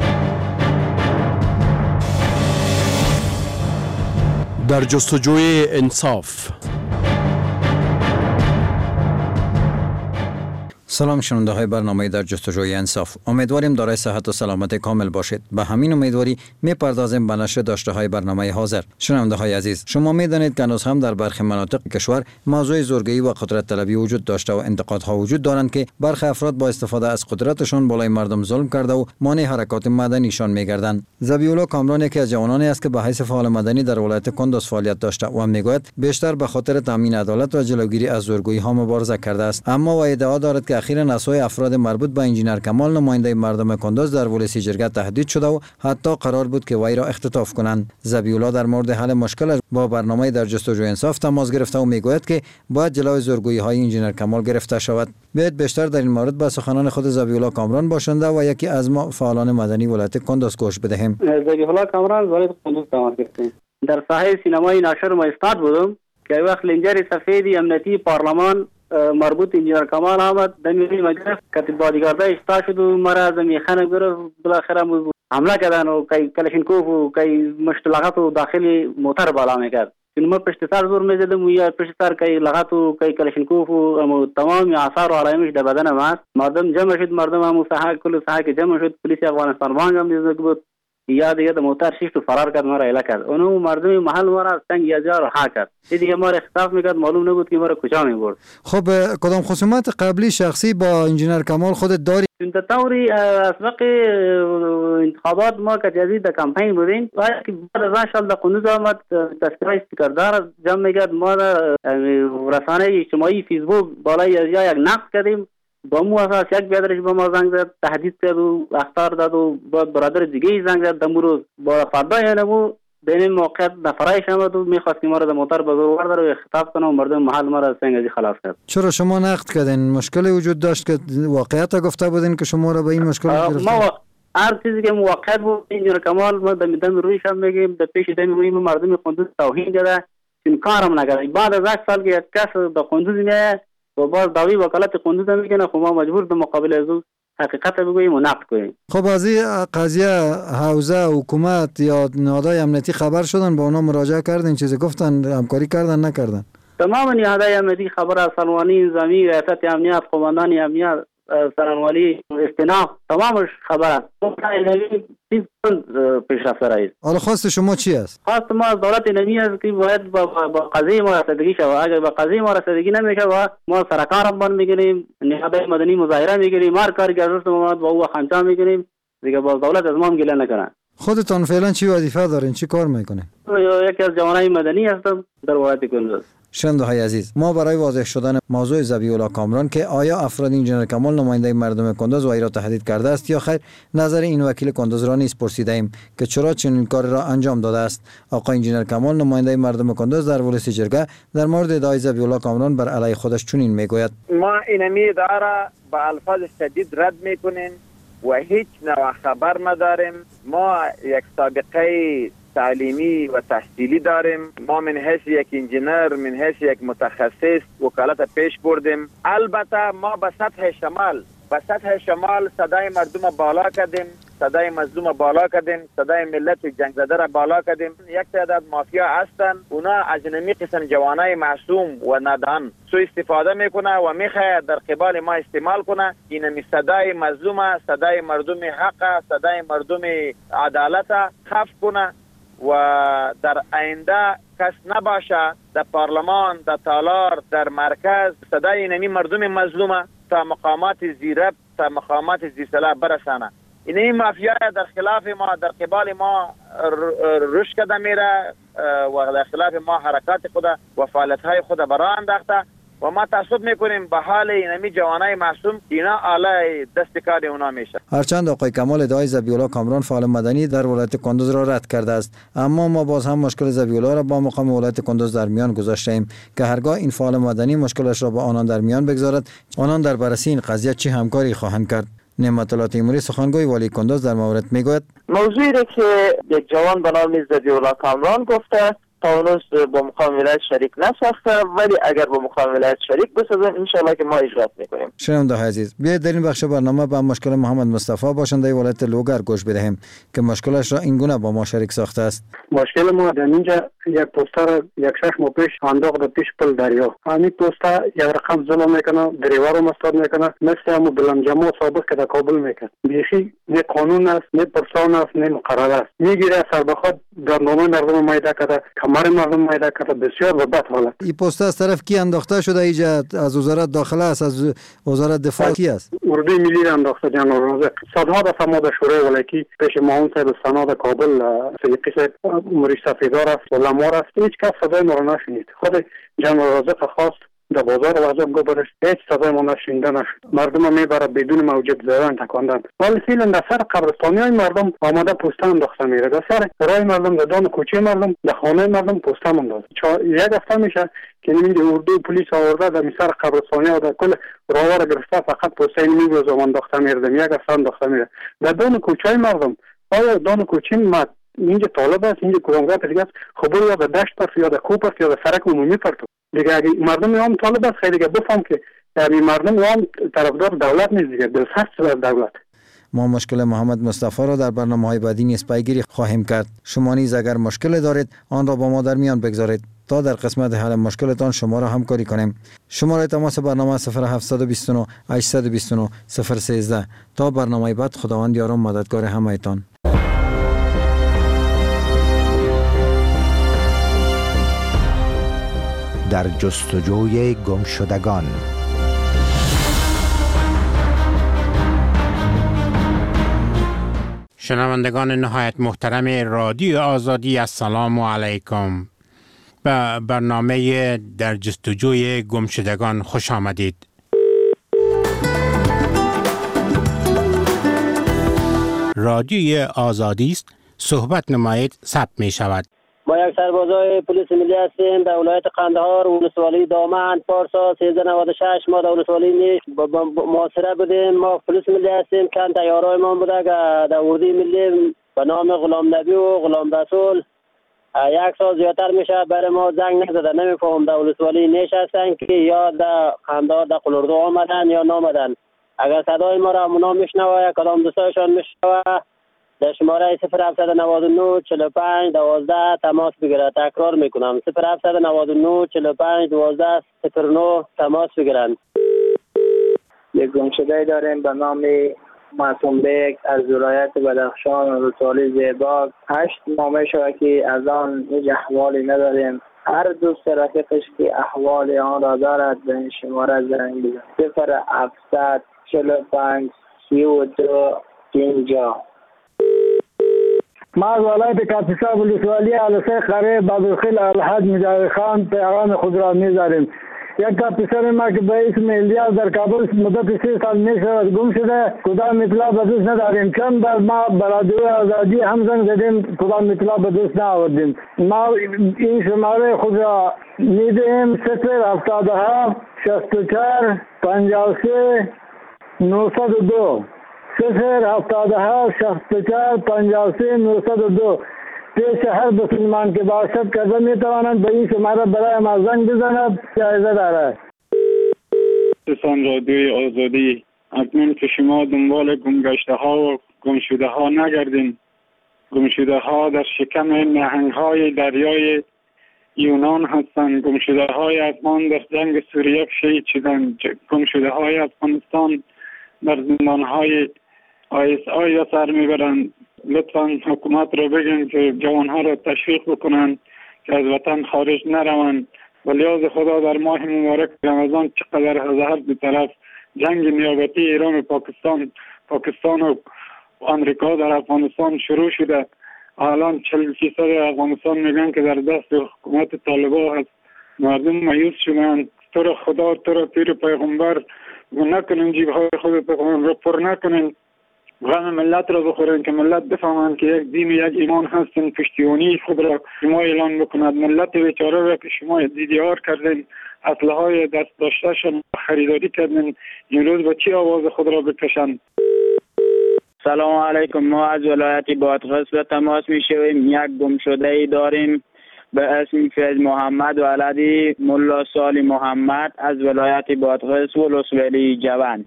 در جستجوی انصاف. سلام شنونده های برنامه در جستجوی انصاف. امیدواریم دارای صحت و سلامت کامل باشید. به همین امیدواری میپردازیم به نشر داشته های برنامه حاضر. شنونده های عزیز، شما میدانید که هنوز هم در برخی مناطق کشور موضوع زورگیری و قدرت طلبی وجود داشته و انتقادها وجود دارند که برخی افراد با استفاده از قدرتشان بالای مردم ظلم کرده و مانع حرکات مدنیشان میگردند. ذبیحالله کامران یکی از جوانانی است که به حیث فعال مدنی در ولایت کندوز فعالیت داشته و میگوید بیشتر به خاطر تامین عدالت و جلوگیری از زورگویی ها مبارزه کرده است، اما و ادعا دارد که اخیراً از سوی افراد مربوط به انجینر کمال نماینده مردم کندوز در ولسی جرگه تهدید شده و حتی قرار بود که وی را اختطاف کنند. ذبیحالله در مورد حل مشکلش با برنامه در جستجوی انصاف تماس گرفته و میگوید که باید جلوی زورگویی های انجینر کمال گرفته شود. بیاید بیشتر در این مورد به سخنان خود ذبیحالله کامران باشنده و یکی از ما فعالان مدنی ولایت کندوز گوش بدهیم. ذبیحالله کامران ولایت کندوز تماس گرفتیم. در ساحه سینمای ناشر ما استاد بودم که وقت لنجر سفیدی امنیتی پارلمان مربوط انجینر کمال آمد دمیری مگرفت کتی بادیگارده اشتا شد و مرا زمیخانه گرفت. بالاخره حمله کردن و کئی کلشنکوف و کئی مشتلقات و داخل موتر بالا میکرد. چون ما پشت سر زور میزدم و یا پشت سر کئی لغات و کئی کلشنکوف و تمام آثار و علائمش در بدن ما است. مردم جمع شد، مردم هم ساحه کل ساحه که جمع شد، پلیس افغانستان وانگ هم دیده بود یاد یاد موتر شیفت و فرار کرد، ما را اله کرد. اونو مردم محل ما را سنگ یازار رها کرد. دیگه ما را اختطاف میکرد، معلوم نبود که ما را کجا میبرد. خب کدام خصومت قبلی شخصی با انجینر کمال خودت داری؟ در طوری اسبق انتخابات ما کجازی در کمپین بودیم و که بعد از آن شال در قندوز آمد تذکره استکردار جمع میکرد. ما رسانه اجتماعی فیسبوک بالای از یک نقد کردیم، با مو اساس یک بیادرش با ما زنگ زد، تهدید کرد و اخطار داد و با برادر دیگه زنگ زد. دمو روز با فردا یعنی در این موقع نفرایش آمد و میخواست که ما را در موتر بزرگ ورداره و اختطاف کنه و مردم محل ما را سنگ ازی خلاص کرد. چرا شما نقد کردین؟ مشکلی وجود داشت که واقعیت گفته بودین که شما را به این مشکل گرفتین؟ ما هر چیزی که موقع بود انجینر کمال ما دم دم رویش هم میگیم، در پیش دم روی مردم کندوز توهین کرده، چون کارم نکرد. بعد از یک سال که یک کس در کندوز میاد و باز دعوی وکالت کندوز میکنه، خب ما مجبور به مقابل از او حقیقت بگوییم و نقد کنیم. خب از این قضیه حوزه حکومت یا نهادهای امنیتی خبر شدن، با اونا مراجعه کردن، چیزی گفتن، همکاری کردن نکردن؟ تمام نهادهای امنیتی خبر از سلوانی نظامی، ریاست امنیت، قماندان امنیت، سرانوالی، استناف تمامش خبر است. پیشرفت رئیس. حالا خواست شما چی است؟ خواست ما از دولت نمی است که باید با, با قضیه ما رسیدگی شود. اگر با قضیه ما رسیدگی نمیشه و ما سرکارم بند میگیریم، نهادهای مدنی مظاهره میگیریم، هر کاری که از ما با او خنجام میگیریم دیگه. با دولت از ما گله نکنه. خودتان فعلا چی وظیفه دارین؟ چی کار میکنین؟ یکی از جوانای مدنی هستم در ولایت کندوز. شنونده های عزیز، ما برای واضح شدن موضوع ذبیحالله کامران که آیا افراد انجینر کمال نماینده مردم کندوز وی را تهدید کرده است یا خیر، نظر این وکیل کندوز را نیز پرسیده ایم که چرا چنین کار را انجام داده است. آقای انجینر کمال نماینده مردم کندوز در ولسی جرگه در مورد ادعای ذبیحالله کامران بر علیه خودش چنین میگوید: ما این ادعا با الفاظ شدید رد میکنیم و هیچ نوع خبر نداریم. ما یک سابقه تعلیمی و تحصیلی داریم. ما من حیث یک انجینر، من حیث یک متخصص وکالت پیش بردیم. البته ما به سطح شمال به سطح شمال صدای مردم بالا کردیم، صدای مظلوم بالا کردیم، صدای ملت جنگ زده را بالا کردیم. یک تعداد مافیا هستن، اونا از نمی قسم جوانای معصوم و نادان سوء استفاده میکنه و میخواد در قبال ما استعمال کنه. این صدای مظلوم، صدای مردم حق، صدای مردم عدالت خفت کنه و در آینده کس نباشه در پارلمان، در تالار، در مرکز صدای نمی مردم مظلومه تا مقامات زیرب، تا مقامات زیرسلا برسانه. این مافیا در خلاف ما، در قبال ما رشد کرده میره و در خلاف ما حرکات خود و فعالیت‌های خود برای انداخته و ما تعصب میکنیم به حال اینمی جوانای معصوم. اینا آله دست کار اونا میشه. هرچند آقای کمال ادعای ذبیحالله کامران فعال مدنی در ولایت کندوز را رد کرده است، اما ما باز هم مشکل ذبیحالله را با مقام ولایت کندوز در میان گذاشته ایم که هرگاه این فعال مدنی مشکلش را با آنان در میان بگذارد، آنان در بررسی این قضیه چه همکاری خواهند کرد. نعمت الله تیموری سخنگوی والی کندوز در مورد میگوید: موضوعی را که یک جوان به نام ذبیحالله کامران گفته تا اونوز با مقام ولایت شریک نساخته، ولی اگر با مقام ولایت شریک بسازن انشاءالله که ما اجرات میکنیم. شنونده عزیز، بیایید در این بخش برنامه به مشکل محمد مصطفی باشنده ولایت لوگر گوش بدهیم که مشکلش را این گونه با ما شریک ساخته است. مشکل ما در اینجا یک پوستر یک شش ماه پیش انداخت پیش پل دریا. همین پوستر یک رقم ظلم میکنه، دریور رو مستاد میکنه، مثل همون بلندجما سابق که در کابل میکرد. بیخی نه قانون است، نه پرسان است، نه مقرر است. میگیره سر به خود در نامه مردم میده کرده، کمر مردم میده کرده، بسیار به بد حالت. این پوستر از طرف کی انداخته شده؟ اینجا از وزارت داخله است، از وزارت دفاع کی است؟ اردوی ملی انداخته جناب رازق. صدها دفعه ما در شورای ولایتی پیش معاون صاحب سنا کابل سیدی صاحب مریض سفیدار است، علما است، هیچ کس صدای ما را نشنید. خود جناب رازق خواست در بازار وجب گذاشت، هیچ صدای ما نشنیده نشد. مردم میبره بدون موجب زدن تکاندن. ولی فعلا در سر قبرستانی های مردم آماده پوسته انداخته میره، در سر رای مردم، در دان کوچه مردم، در خانه مردم پوسته انداخته. یک هفته میشه که نمیدونی اردو پلیس آورده در سر قبرستانی و در کل راهوار گرفته، فقط پوسته نمیگوزه و انداخته میره، یک هفته انداخته میره. در دان کوچه مردم، آیا دان کوچه مد اینجا طالب است، اینجا کدامگاه دیگه است، خبر یا در دشت است یا در کوپ است یا در سرک عمومی پرتو دیگه. اگه مردم هم طالب است خیلی دیگه بفهم که یعنی مردم هم طرفدار دولت نیست دیگه، دلخست در دولت. ما مشکل محمد مصطفی را در برنامه‌های بعدی نیز پیگیری خواهیم کرد. شما نیز اگر مشکل دارید آن را با ما در میان بگذارید تا در قسمت حل مشکلتان شما را همکاری کنیم. شماره تماس برنامه صفر هفت دو نه هشت دو نه صفر یک سه. تا برنامه بعد خداوند یار و مددگار همه‌تان. در جستجوی گمشدگان. شنوندگان نهایت محترم رادیو آزادی، السلام علیکم. به برنامه در جستجوی گمشدگان خوش آمدید. رادیو آزادی است، صحبت نمایید ثبت می شود. ما یک سربازای پلیس ملی هستیم در ولایت قندهار، ولسوالی دامن، پارسا سیزده نود و شش. ما در ولسوالی نیش محاصره بودیم. ما پلیس ملی هستیم، چند تیارای ما بوده که در اردوی ملی به نام غلام نبی و غلام رسول یک سال زیادتر میشه برای ما زنگ نزده. نمیفهم در ولسوالی نیش هستن که یا در قندهار در قلوردو آمدن یا نامدن. اگر صدای ما را اونا میشنوه یا کدام دوستایشان میشنوه در شماره صفر هفت نه نه چهل و پنج دوازده تماس بگیرد. تکرار میکنم صفر هفت نه نه چهل و پنج دوازده صفر نه تماس بگیرند. یک گمشده داریم به نام معصوم بیگ از ولایت بدخشان و ولسوالی زیباک. هشت نامه شده که از آن هیچ احوالی نداریم. هر دوست رفیقش که احوال آن را دارد به این شماره زنگ بزن صفر هفت چهل و پنج سی و دو پنجاه. ما از ولایت کاپیسا ولسوالی علسه خره بابالخیل الحاج مجاور خان پیغام خود را می‌داریم. یک پسر ما که به اسم الیاس در کابل مدت سه سال میشه گم شده، کدام اطلاع به دست نداریم. چند بار ما برادر آزادی هم زنگ زدیم، کدام اطلاع به دست نآوردیم. ما این شماره خود را میدیم صفر هفتاد و هفت شصت و چهار پنجاه و سه نهصد و دو صفر هفتاد و هفت شصت و چهار پنجاه و سه نهصد و دو. پیش هر مسلمان که باشد کرده میتوانند به این شماره برای ما زنگ بزند، جایزه دارد. سان رادیوی آزادی، اکنون که شما دنبال گمگشته ها و گمشده ها نگردین، گمشده ها در شکم نهنگ های دریای یونان هستند. گمشده های افغان در جنگ سوریه شهید شدند. گمشده های افغانستان در زندان های آی اس آی را سر میبرند. لطفا حکومت را بگن که جوانها را تشویق بکنن که از وطن خارج نروند. و لیاز خدا در ماه مبارک رمضان چقدر از هر دو طرف جنگ نیابتی ایران و پاکستان پاکستان و آمریکا در افغانستان شروع شده. الان چهل فیصد افغانستان میگن که در دست حکومت طالبان هست. مردم مایوس شدن. تو را خدا، تو را پیر پیغمبر نکنین، جیبهای خود را پر نکنین، غم ملت را بخورن که ملت بفهمند که یک دین و یک ایمان هستن. پشتیبانی خود را شما اعلان بکند. ملت بیچاره را که شما دیدیار کردین، اسلحه های دست داشتهشان خریداری کردین، این روز با چی آواز خود را بکشند؟ سلام علیکم. ما از ولایت بادغیس به تماس می شویم. یک گمشده ای داریم به اسم فیض محمد ولدی ملا سالی محمد از ولایت بادغیس و ولسوالی جوان.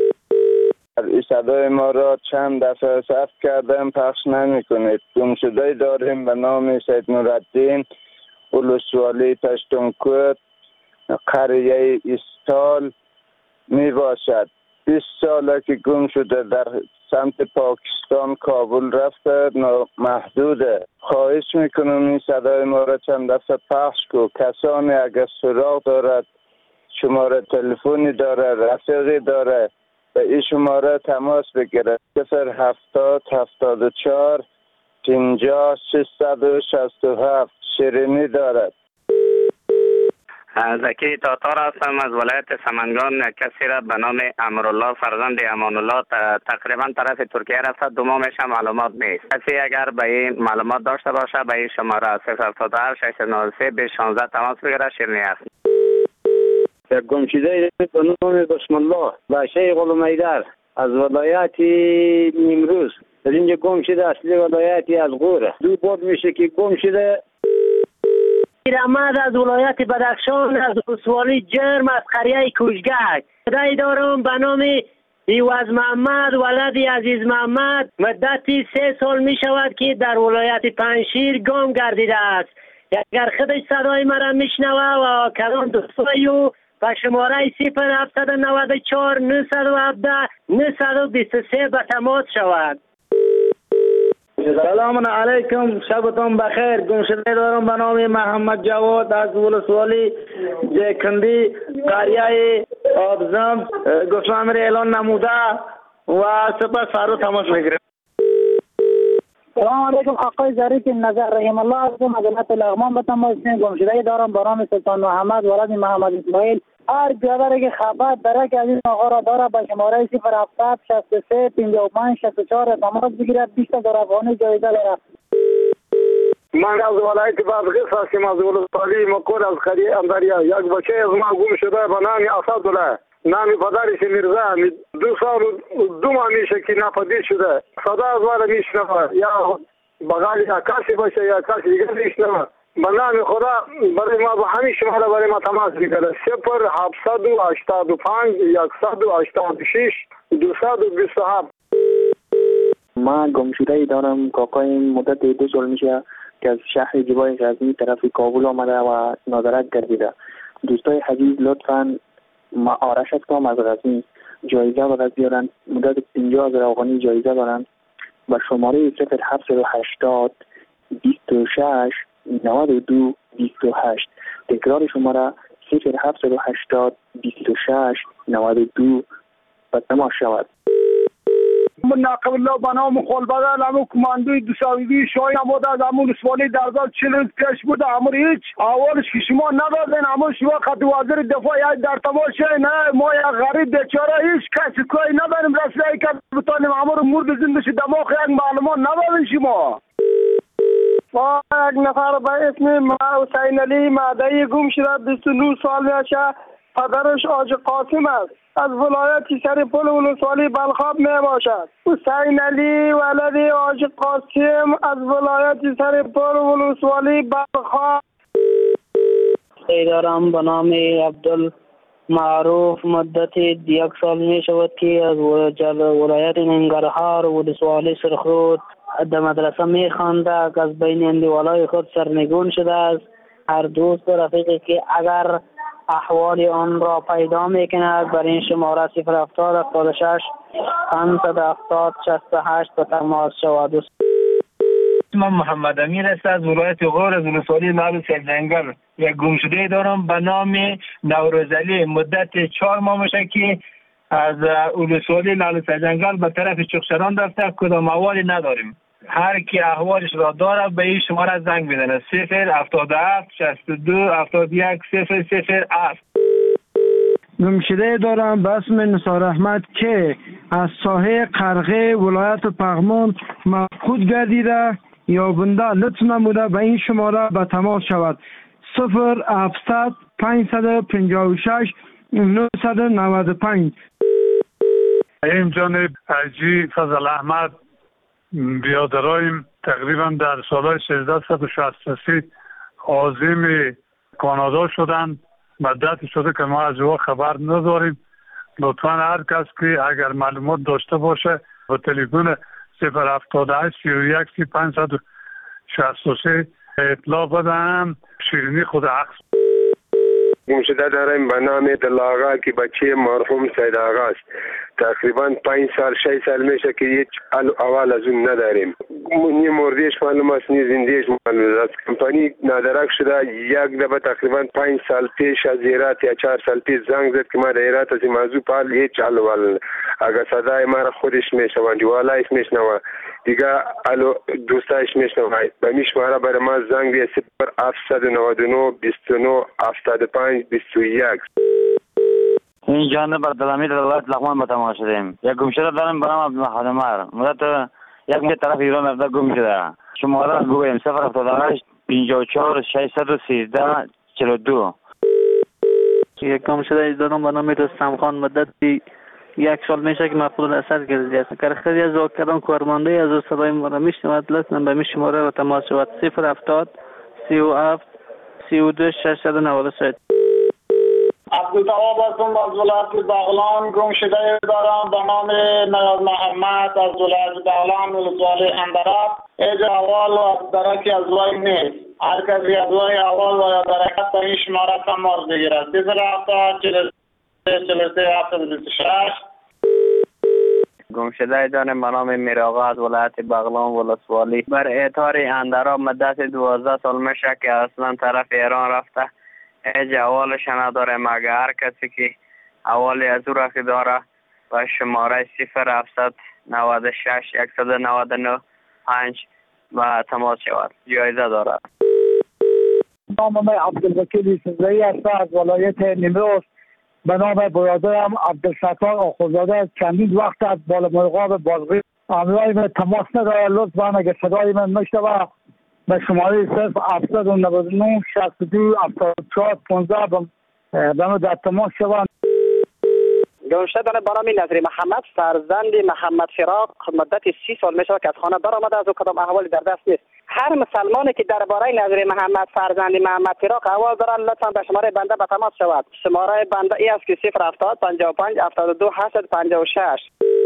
صدای ما را چند دفعه ثبت کردم، پخش نمی کنید. گمشده داریم به نام سید نورالدین ولسوالی پشتونکوت قریه استال می باشد. بیست ساله که گم شده در سمت پاکستان کابل رفته محدوده. خواهش میکنم این صدای ما را چند دفعه پخش کو. کسانی اگر سراغ دارد، شماره تلفنی داره، رفیقی داره، به این شماره تماس بگیرد. صفر هفتاد هفتاد و چهار پنجاه ششصد و شصت و هفت. شیرینی دارد. زکی تاتار هستم از ولایت سمنگان. کسی را به نام امرالله فرزند امانالله تقریبا طرف ترکیه رفته، دو ماه میشه معلومات نیست. کسی اگر به این معلومات داشته باشه به این شماره صفر هفتاد و هفت ششصد و نود و سه بیست و شانزده تماس بگیره. شیرینی است. یک گمشده به نام بسم الله بچه غلومیدر از ولایت نیمروز در اینجا گم شده. اصلی ولایتی از غوره. دو بار میشه که گم شده. پیرمرد از ولایت بدخشان از ولسوالی جرم از قریه کوشگک. پدری دارم به نام ایواز محمد ولد عزیز محمد. مدتی سه سال می شود که در ولایت پنجشیر گم گردیده است. اگر خودش صدای مرا میشنوه و کلام دوستای او به شماره صفر هفتصد و نود و چهار نهصد و هفده نهصد و بیست و سه به تماس شود. سلام علیکم، شبتون بخیر. گمشده دارم به نام محمد جواد از ولسوالی جکندی قریه آبزم. گفتم اعلان نموده و سپس فردا تماس میگیرم. سلام علیکم، آقای ظریف نظر رحم الله هستم از ولایت لغمان به تماس میگیرم. گمشده دارم به نام سلطان محمد ولد محمد اسماعیل. هر برادری که خبر داره که از این آقا را داره به شماره صفر هفتاد شصت و سه پنجاه و پنج شصت و چهار تماس بگیرد. بیست هزار افغانی جایزه دارد. من از ولایت بادغیس هستم از ولسوالی مقر از قریه اندریا. یک بچه از ما گم شده به نام اسدالله، نام پدرش میرزا. دو سال دو ماه میشه که ناپدید شده. صدا از ما را میشنوه، یا بغل یا کسی باشه یا کسی دیگه میشنوه. به نام خدا برای ما به همین شماره برای ما تماس بگیرد. صفر هفتصد و هشتاد و پنج صد و هشتاد و شش دویست و بیست و هفت. من گمشده دارم. کاکایم مدت دو سال میشه که از شهر جبای غزنی طرف کابل آمده و نادرک گردیده. دوستای عزیز لطفاً ما آرش هستم از غزنی. جایزه باید بیارن. مدت پنجاه هزار افغانی جایزه دارن. با شماره صفر هفتصد و هشتاد بیست و شش نود و دو بیست و هشت. تکرار شماره صفر هفتصد و هشتاد بیست و شش نود و دو به تماس شود. من ناقب الله به نام خلبدل همون کماندوی دوساویدی شای نموده از همون رسوالی درزاد چل پیش بوده. همون هیچ اولش که شما ندادن. همون شما خط وزیر دفاع در تماشه. نه ما یک غریب بیچاره هیچ کسی کوی نداریم رسیایی که بتانیم همون مرد زنده شد. دماغ یک معلومات ندادن شما. ما یک نفر به اسم حسین علی معدی گم شده. بیست و نه سال میشه. پدرش حاج قاسم است. از ولایت سرپل ولسوالی بلخاب می باشد. حسین علی ولد حاج قاسم از ولایت سرپل ولسوالی بلخاب. دارم به نام عبدالمعروف. مدت یک سال می شود که از ولایت ننگرهار ولسوالی سرخرود در مدرسه می خوانده که از بین اندیوالای خود سرنگون شده است. هر دوست و رفیقی که اگر احوال آن را پیدا می کند بر این شماره صفر هفتاد هفتاد و شش پانصد و هفتاد شصت و هشت به تماس شود. من محمد امیر است از ولایت غور از ولسوالی لال سرجنگل. یک گمشده دارم به نام نوروزعلی. مدت چهار ماه میشه که از ولسوالی لال سرجنگل به طرف چخشران رفته. کدام احوالی نداریم. هر کی احوالش را داره به این شماره زنگ بزنه. صفر هفتاد و هفت شصت و دو هفتاد و یک صفر صفر هفت. گمشده دارم به اسم نثار احمد که از ساحه قرغه ولایت پغمان مفقود گردیده. یابنده لطف نموده به این شماره به تماس شود. صفر هفتصد پانصد و پنجاه و شش نهصد و نود و پنج. این جانب حاجی فضل احمد بیادرایم تقریبا در سال سیزده و شصت و سه عازم کانادا شدند. مدت شده که ما از او خبر نداریم. لطفا هر کس که اگر معلومات داشته باشه به تلفن صفر هفتاد و هشت سی و یک سی پانصد و شصت و سه اطلاع بدهم. شیرینی خود عکس گمشده داریم به نام دلاغا که بچه مرحوم سید آقا است. تقریبا پنج سال شش سال میشه که هیچ اول از اون نداریم. نی مردیش معلوم است نی زندهش معلوم است. کمپانی نادرک شده یک دفعه تقریبا پنج سال پیش از ایرات یا چهار سال پیش زنگ زد که ما در ایرات از این موضوع پال هیچ حل ول اگر صدای ما را خودش میشنوند جوالایش میشنوه دیگه الو دوستایش میشنوه به میش ما را برای ما زنگ دی صفر هفتصد و نود و نه بیست و نه هفتاد و پنج بیست و یک. این جانب عبدالحمید ولایت لغمان به تماس شدیم. یک گمشده دارم به نام عبدالمحمد عمر. مدت یک ماه طرف ایران رفته گم شده. شماره گویم صفر هفتاد و هشت پنجاه و چهار ششصد و سیزده چهل و دو. یک گمشده دارم به نام رستم خان. مدت یک سال میشه که مفقود الاثر گردیده است. که خیلی از واکران کارمانده از صدای ما را میشنود لطفا به می شماره را تماس شود صفر هفتاد سی و هفت سی و دو ششصد و نود و سه. عبدالتواب هستم از ولایت بغلان. گم شده دارم به نام نیاز محمد از ولایت بغلان ولسوالی اندراب. ایجا اول و درکی از وای نیست. هر کسی از وای اول و درکت تا این شماره تماس بگیرد صفر هفتاد چهل و سه چهل و سه هفتاد و بیست و شش. گمشده دارم به نام میراغا از ولایت بغلان ولسوالی. بر اعتار اندراب مدت دوازده سال میشه که اصلا طرف ایران رفته. ایج اولش نداره مگه هر کسی که اولی از او را که داره و شماره صفر هفتصد نود و شش صد و نود و نه پنج و تماس شود جایزه داره. نام من عبدالوکیل سنزایی است از ولایت نیمروز. به نام برادرم عبدالستار آخوندزاده چندین وقت از بالا مرغاب بازغی امرای من تماس نداره. لطفا اگر صدای من میشنوه به شماره صفر هفتصد و نود و نه شصت و دو هفتاد و چهار پانزده به من در تماس شوند. گمشده دارم به نام نظری محمد فرزند محمد فراق. مدت سی سال میشه که از خانه برآمده از او کدام احوالی در دست نیست. هر مسلمانی که درباره نظری محمد فرزند محمد فراق احوال دارن لطفا به شماره بنده به تماس شود. شماره بنده ای است که صفر هفتاد پنجاه و پنج هفتاد و دو هشتصد و پنجاه و شش.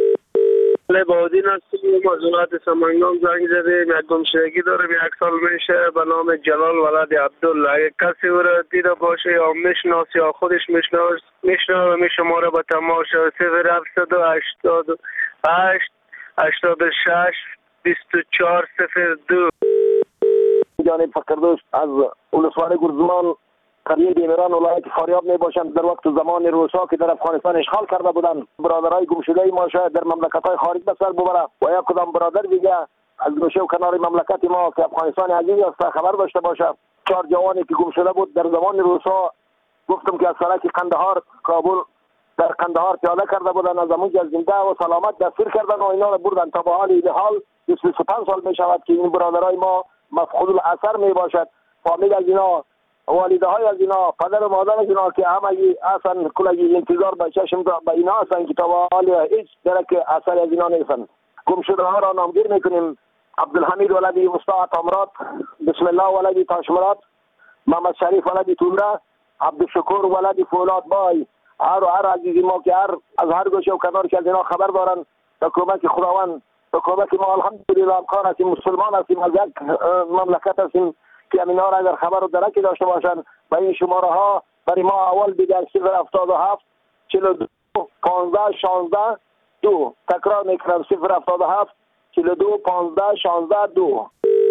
لبادین هستیم از ولایت سمنگان زنگ زدیم. یک گمشدگی داریم یک سال میشه به نام جلال ولد عبدالله. اگه کسی او را دیده باشه یا میشناس یا خودش میشناس میشناس می شماره به تماس صفر هفتصد و هشتاد و هشت هشتاد و شش بیست و چهار صفر دو. جانب فکردوست از ولسوالی گرزمان قریه دیمران ولایت فاریاب می باشند. در وقت زمان روسا که در افغانستان اشغال کرده بودند برادرای گمشده ما شاید در مملکت‌های خارج به سر ببره و یا کدام برادر دیگه از گوشه و کنار مملکت ما که افغانستان عزیز است خبر داشته باشه. چهار جوانی که گمشده بود در زمان روسا گفتم که از سرک قندهار کابل در قندهار پیاده کرده بودند. از اونجا زنده و سلامت دستگیر کردن و اینا را بردن تا به حال این حال بیست و پنج سال می شود که این برادرای ما مفقود الاثر می باشد. فامیل از اینا والده های از اینا پدر و مادر از اینا که همه اصلا کلگی انتظار به چشم به اینا هستن که تا به حال هیچ درک اثر از اینا نیستن. گمشده ها را نامگیر میکنیم. عبدالحمید ولدی مستعد امرات، بسم الله ولدی تاشمرات، محمد شریف ولدی تولره، عبدالشکور ولدی فولاد بای. هر و هر عزیزی ما که هر از هر گوشه و کنار که از اینا خبر دارن تا کمک خداوند تا کمک ما الحمدلله امکان هستیم مسلمان هستیم از یک مملکت هستیم که اینا را اگر خبر و درکی داشته باشن و این شماره ها برای ما اول دیگر صفر هفتاد و هفت چهل و دو پانزده شانزده دو. تکرار میکنم صفر هفتاد و هفت چهل و دو پانزده شانزده دو.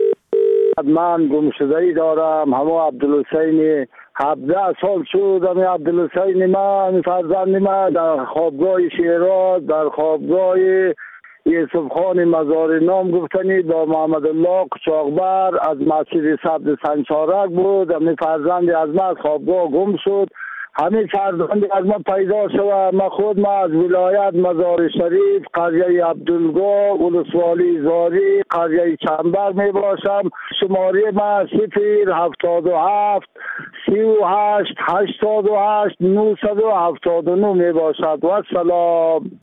من گمشده‌ای دارم همه عبدالحسین هفده سال شد. همه عبدالحسین من فرزند من در خوابگاه شیراز در خوابگاه یوسف خان مزار نام گفتنی با محمد الله قچاقبر از مسجد سبز سنچارک بود. همه فرزند از من خوابگاه گم شد. همه فرزند از من پیدا شد. من خود من از ولایت مزار شریف قریه عبدالگاه ولسوالی زاری قریه چنبر می باشم. شماره من صفر هفتاد و هفت سی و هشت هشتاد و هشت نهصد و هفتاد و نه می باشد. و سلام.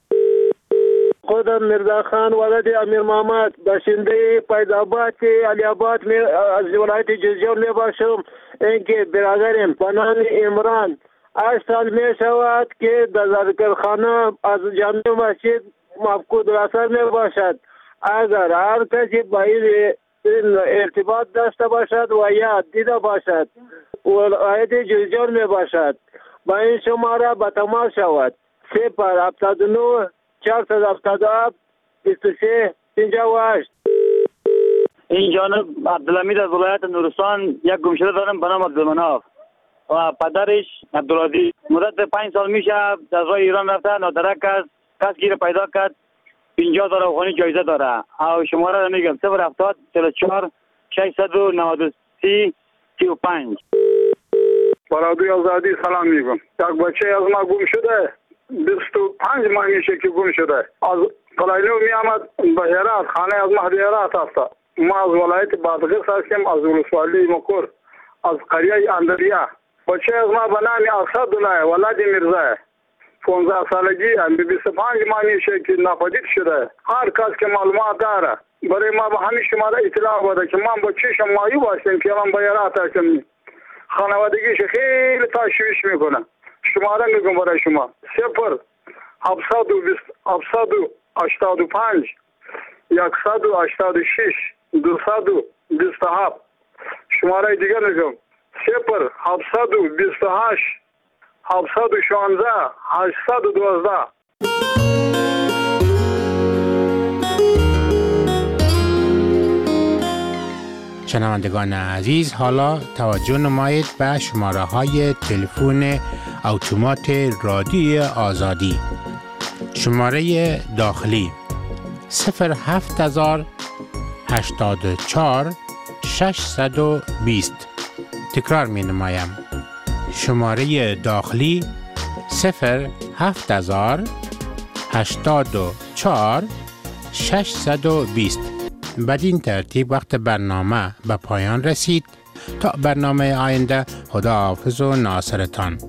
خودم مرزا خان ولد امیر محمد باشنده پیداباد علی آباد از ولایت جوزجان می باشم. اینکه برادرم به نام عمران هشت سال می شود که در ذکرخانه از جامع مسجد مفقود الاثر می باشد. اگر هر کسی با این این ارتباط داشته باشد و یا دیده باشد ولایت جوزجان می باشد با این شماره به تماس شود صفر هفتاد و نه چهارصد و هفتاد و هفت بیست و سه پنجاه و هشت. این جانب عبدالحمید از ولایت نورستان یک گمشده دارم به نام عبدالمناف و پدرش عبدالعزیز مدت پنج سال میشه از راه ایران رفته نادرک است کس گیر پیدا کرد پنجاه هزار افغانی جایزه داره او شماره رو میگم صفر هفتاد چهل و چهار ششصد و نود و سه سی و پنج. برادوی آزادی سلام میگم. یک بچه از ما گم شده بیست و پنج ماه میشه که گم شده از قلایلو می آمد به هرات خانه از مهدی هرات است. ما از ولایت بادغیس هستیم از ولسوالی مکور از قریه اندریا. بچه از ما به نام اسدالله ولد میرزا پانزده سالگی هم بیست و پنج ماه میشه که ناپدید شده. هر کس که معلومات داره برای ما به همین شماره اطلاع بده که ما بچه‌ش مایوب هستیم که من به هرات هستم. خانوادگیش خیلی تشویش میکنه. شماره میگم برای شما صفر هفتصد و بیست هفتصد و هشتاد و پنج یکصد و هشتاد و شش دوصد و بیست و هفت. شماره دیگه میگم صفر هفتصد و بیست و هشت هفتصد و شانزده هشتصد و دوازده. شنوندگان عزیز، حالا توجه نمایید به شماره های تلفن اتومات رادیوی آزادی. شماره داخلی صفر هفت هزار هشتاد و چهار ششصد و بیست. تکرار می نمایم. شماره داخلی صفر هفت هزار هشتاد و چهار ششصد و بیست. بدین ترتیب وقت برنامه به پایان رسید. تا برنامه آینده، خداحافظ و ناصرتان.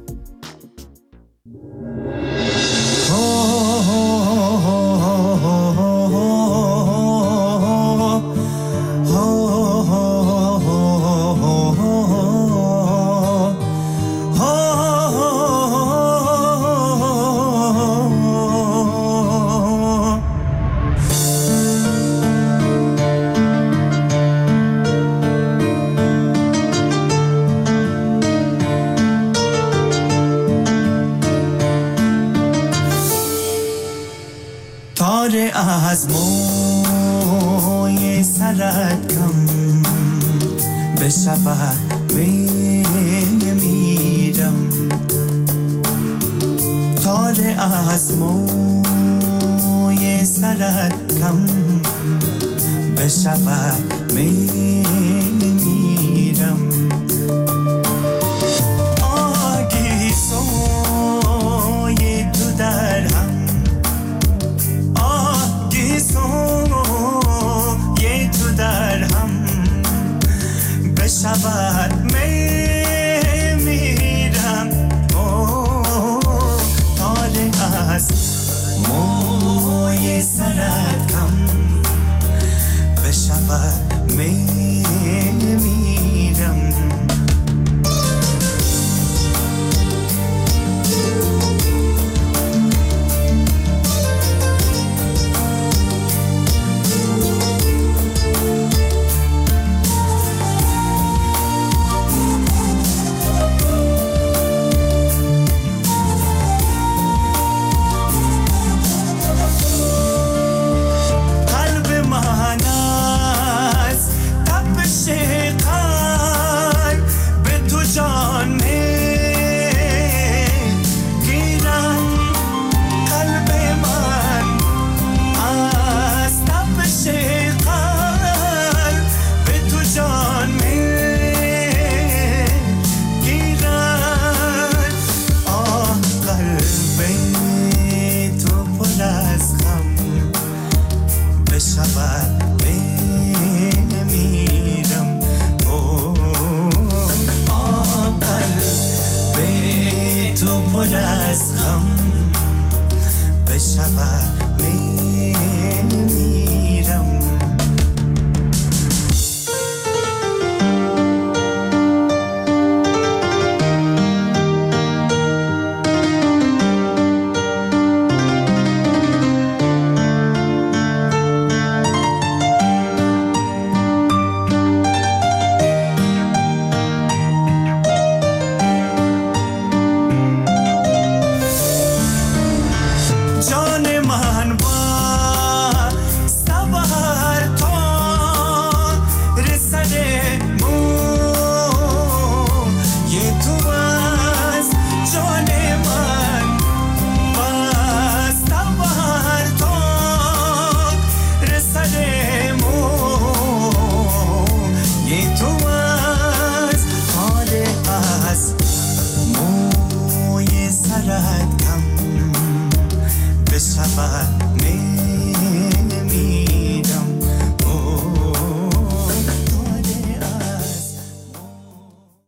از موی سرت کم بشود میمیرم تار از موی سرت کم بشود میمیرم آگی سوی تو در هم سوی تو در هم بشود میمیرم تار از موی سرت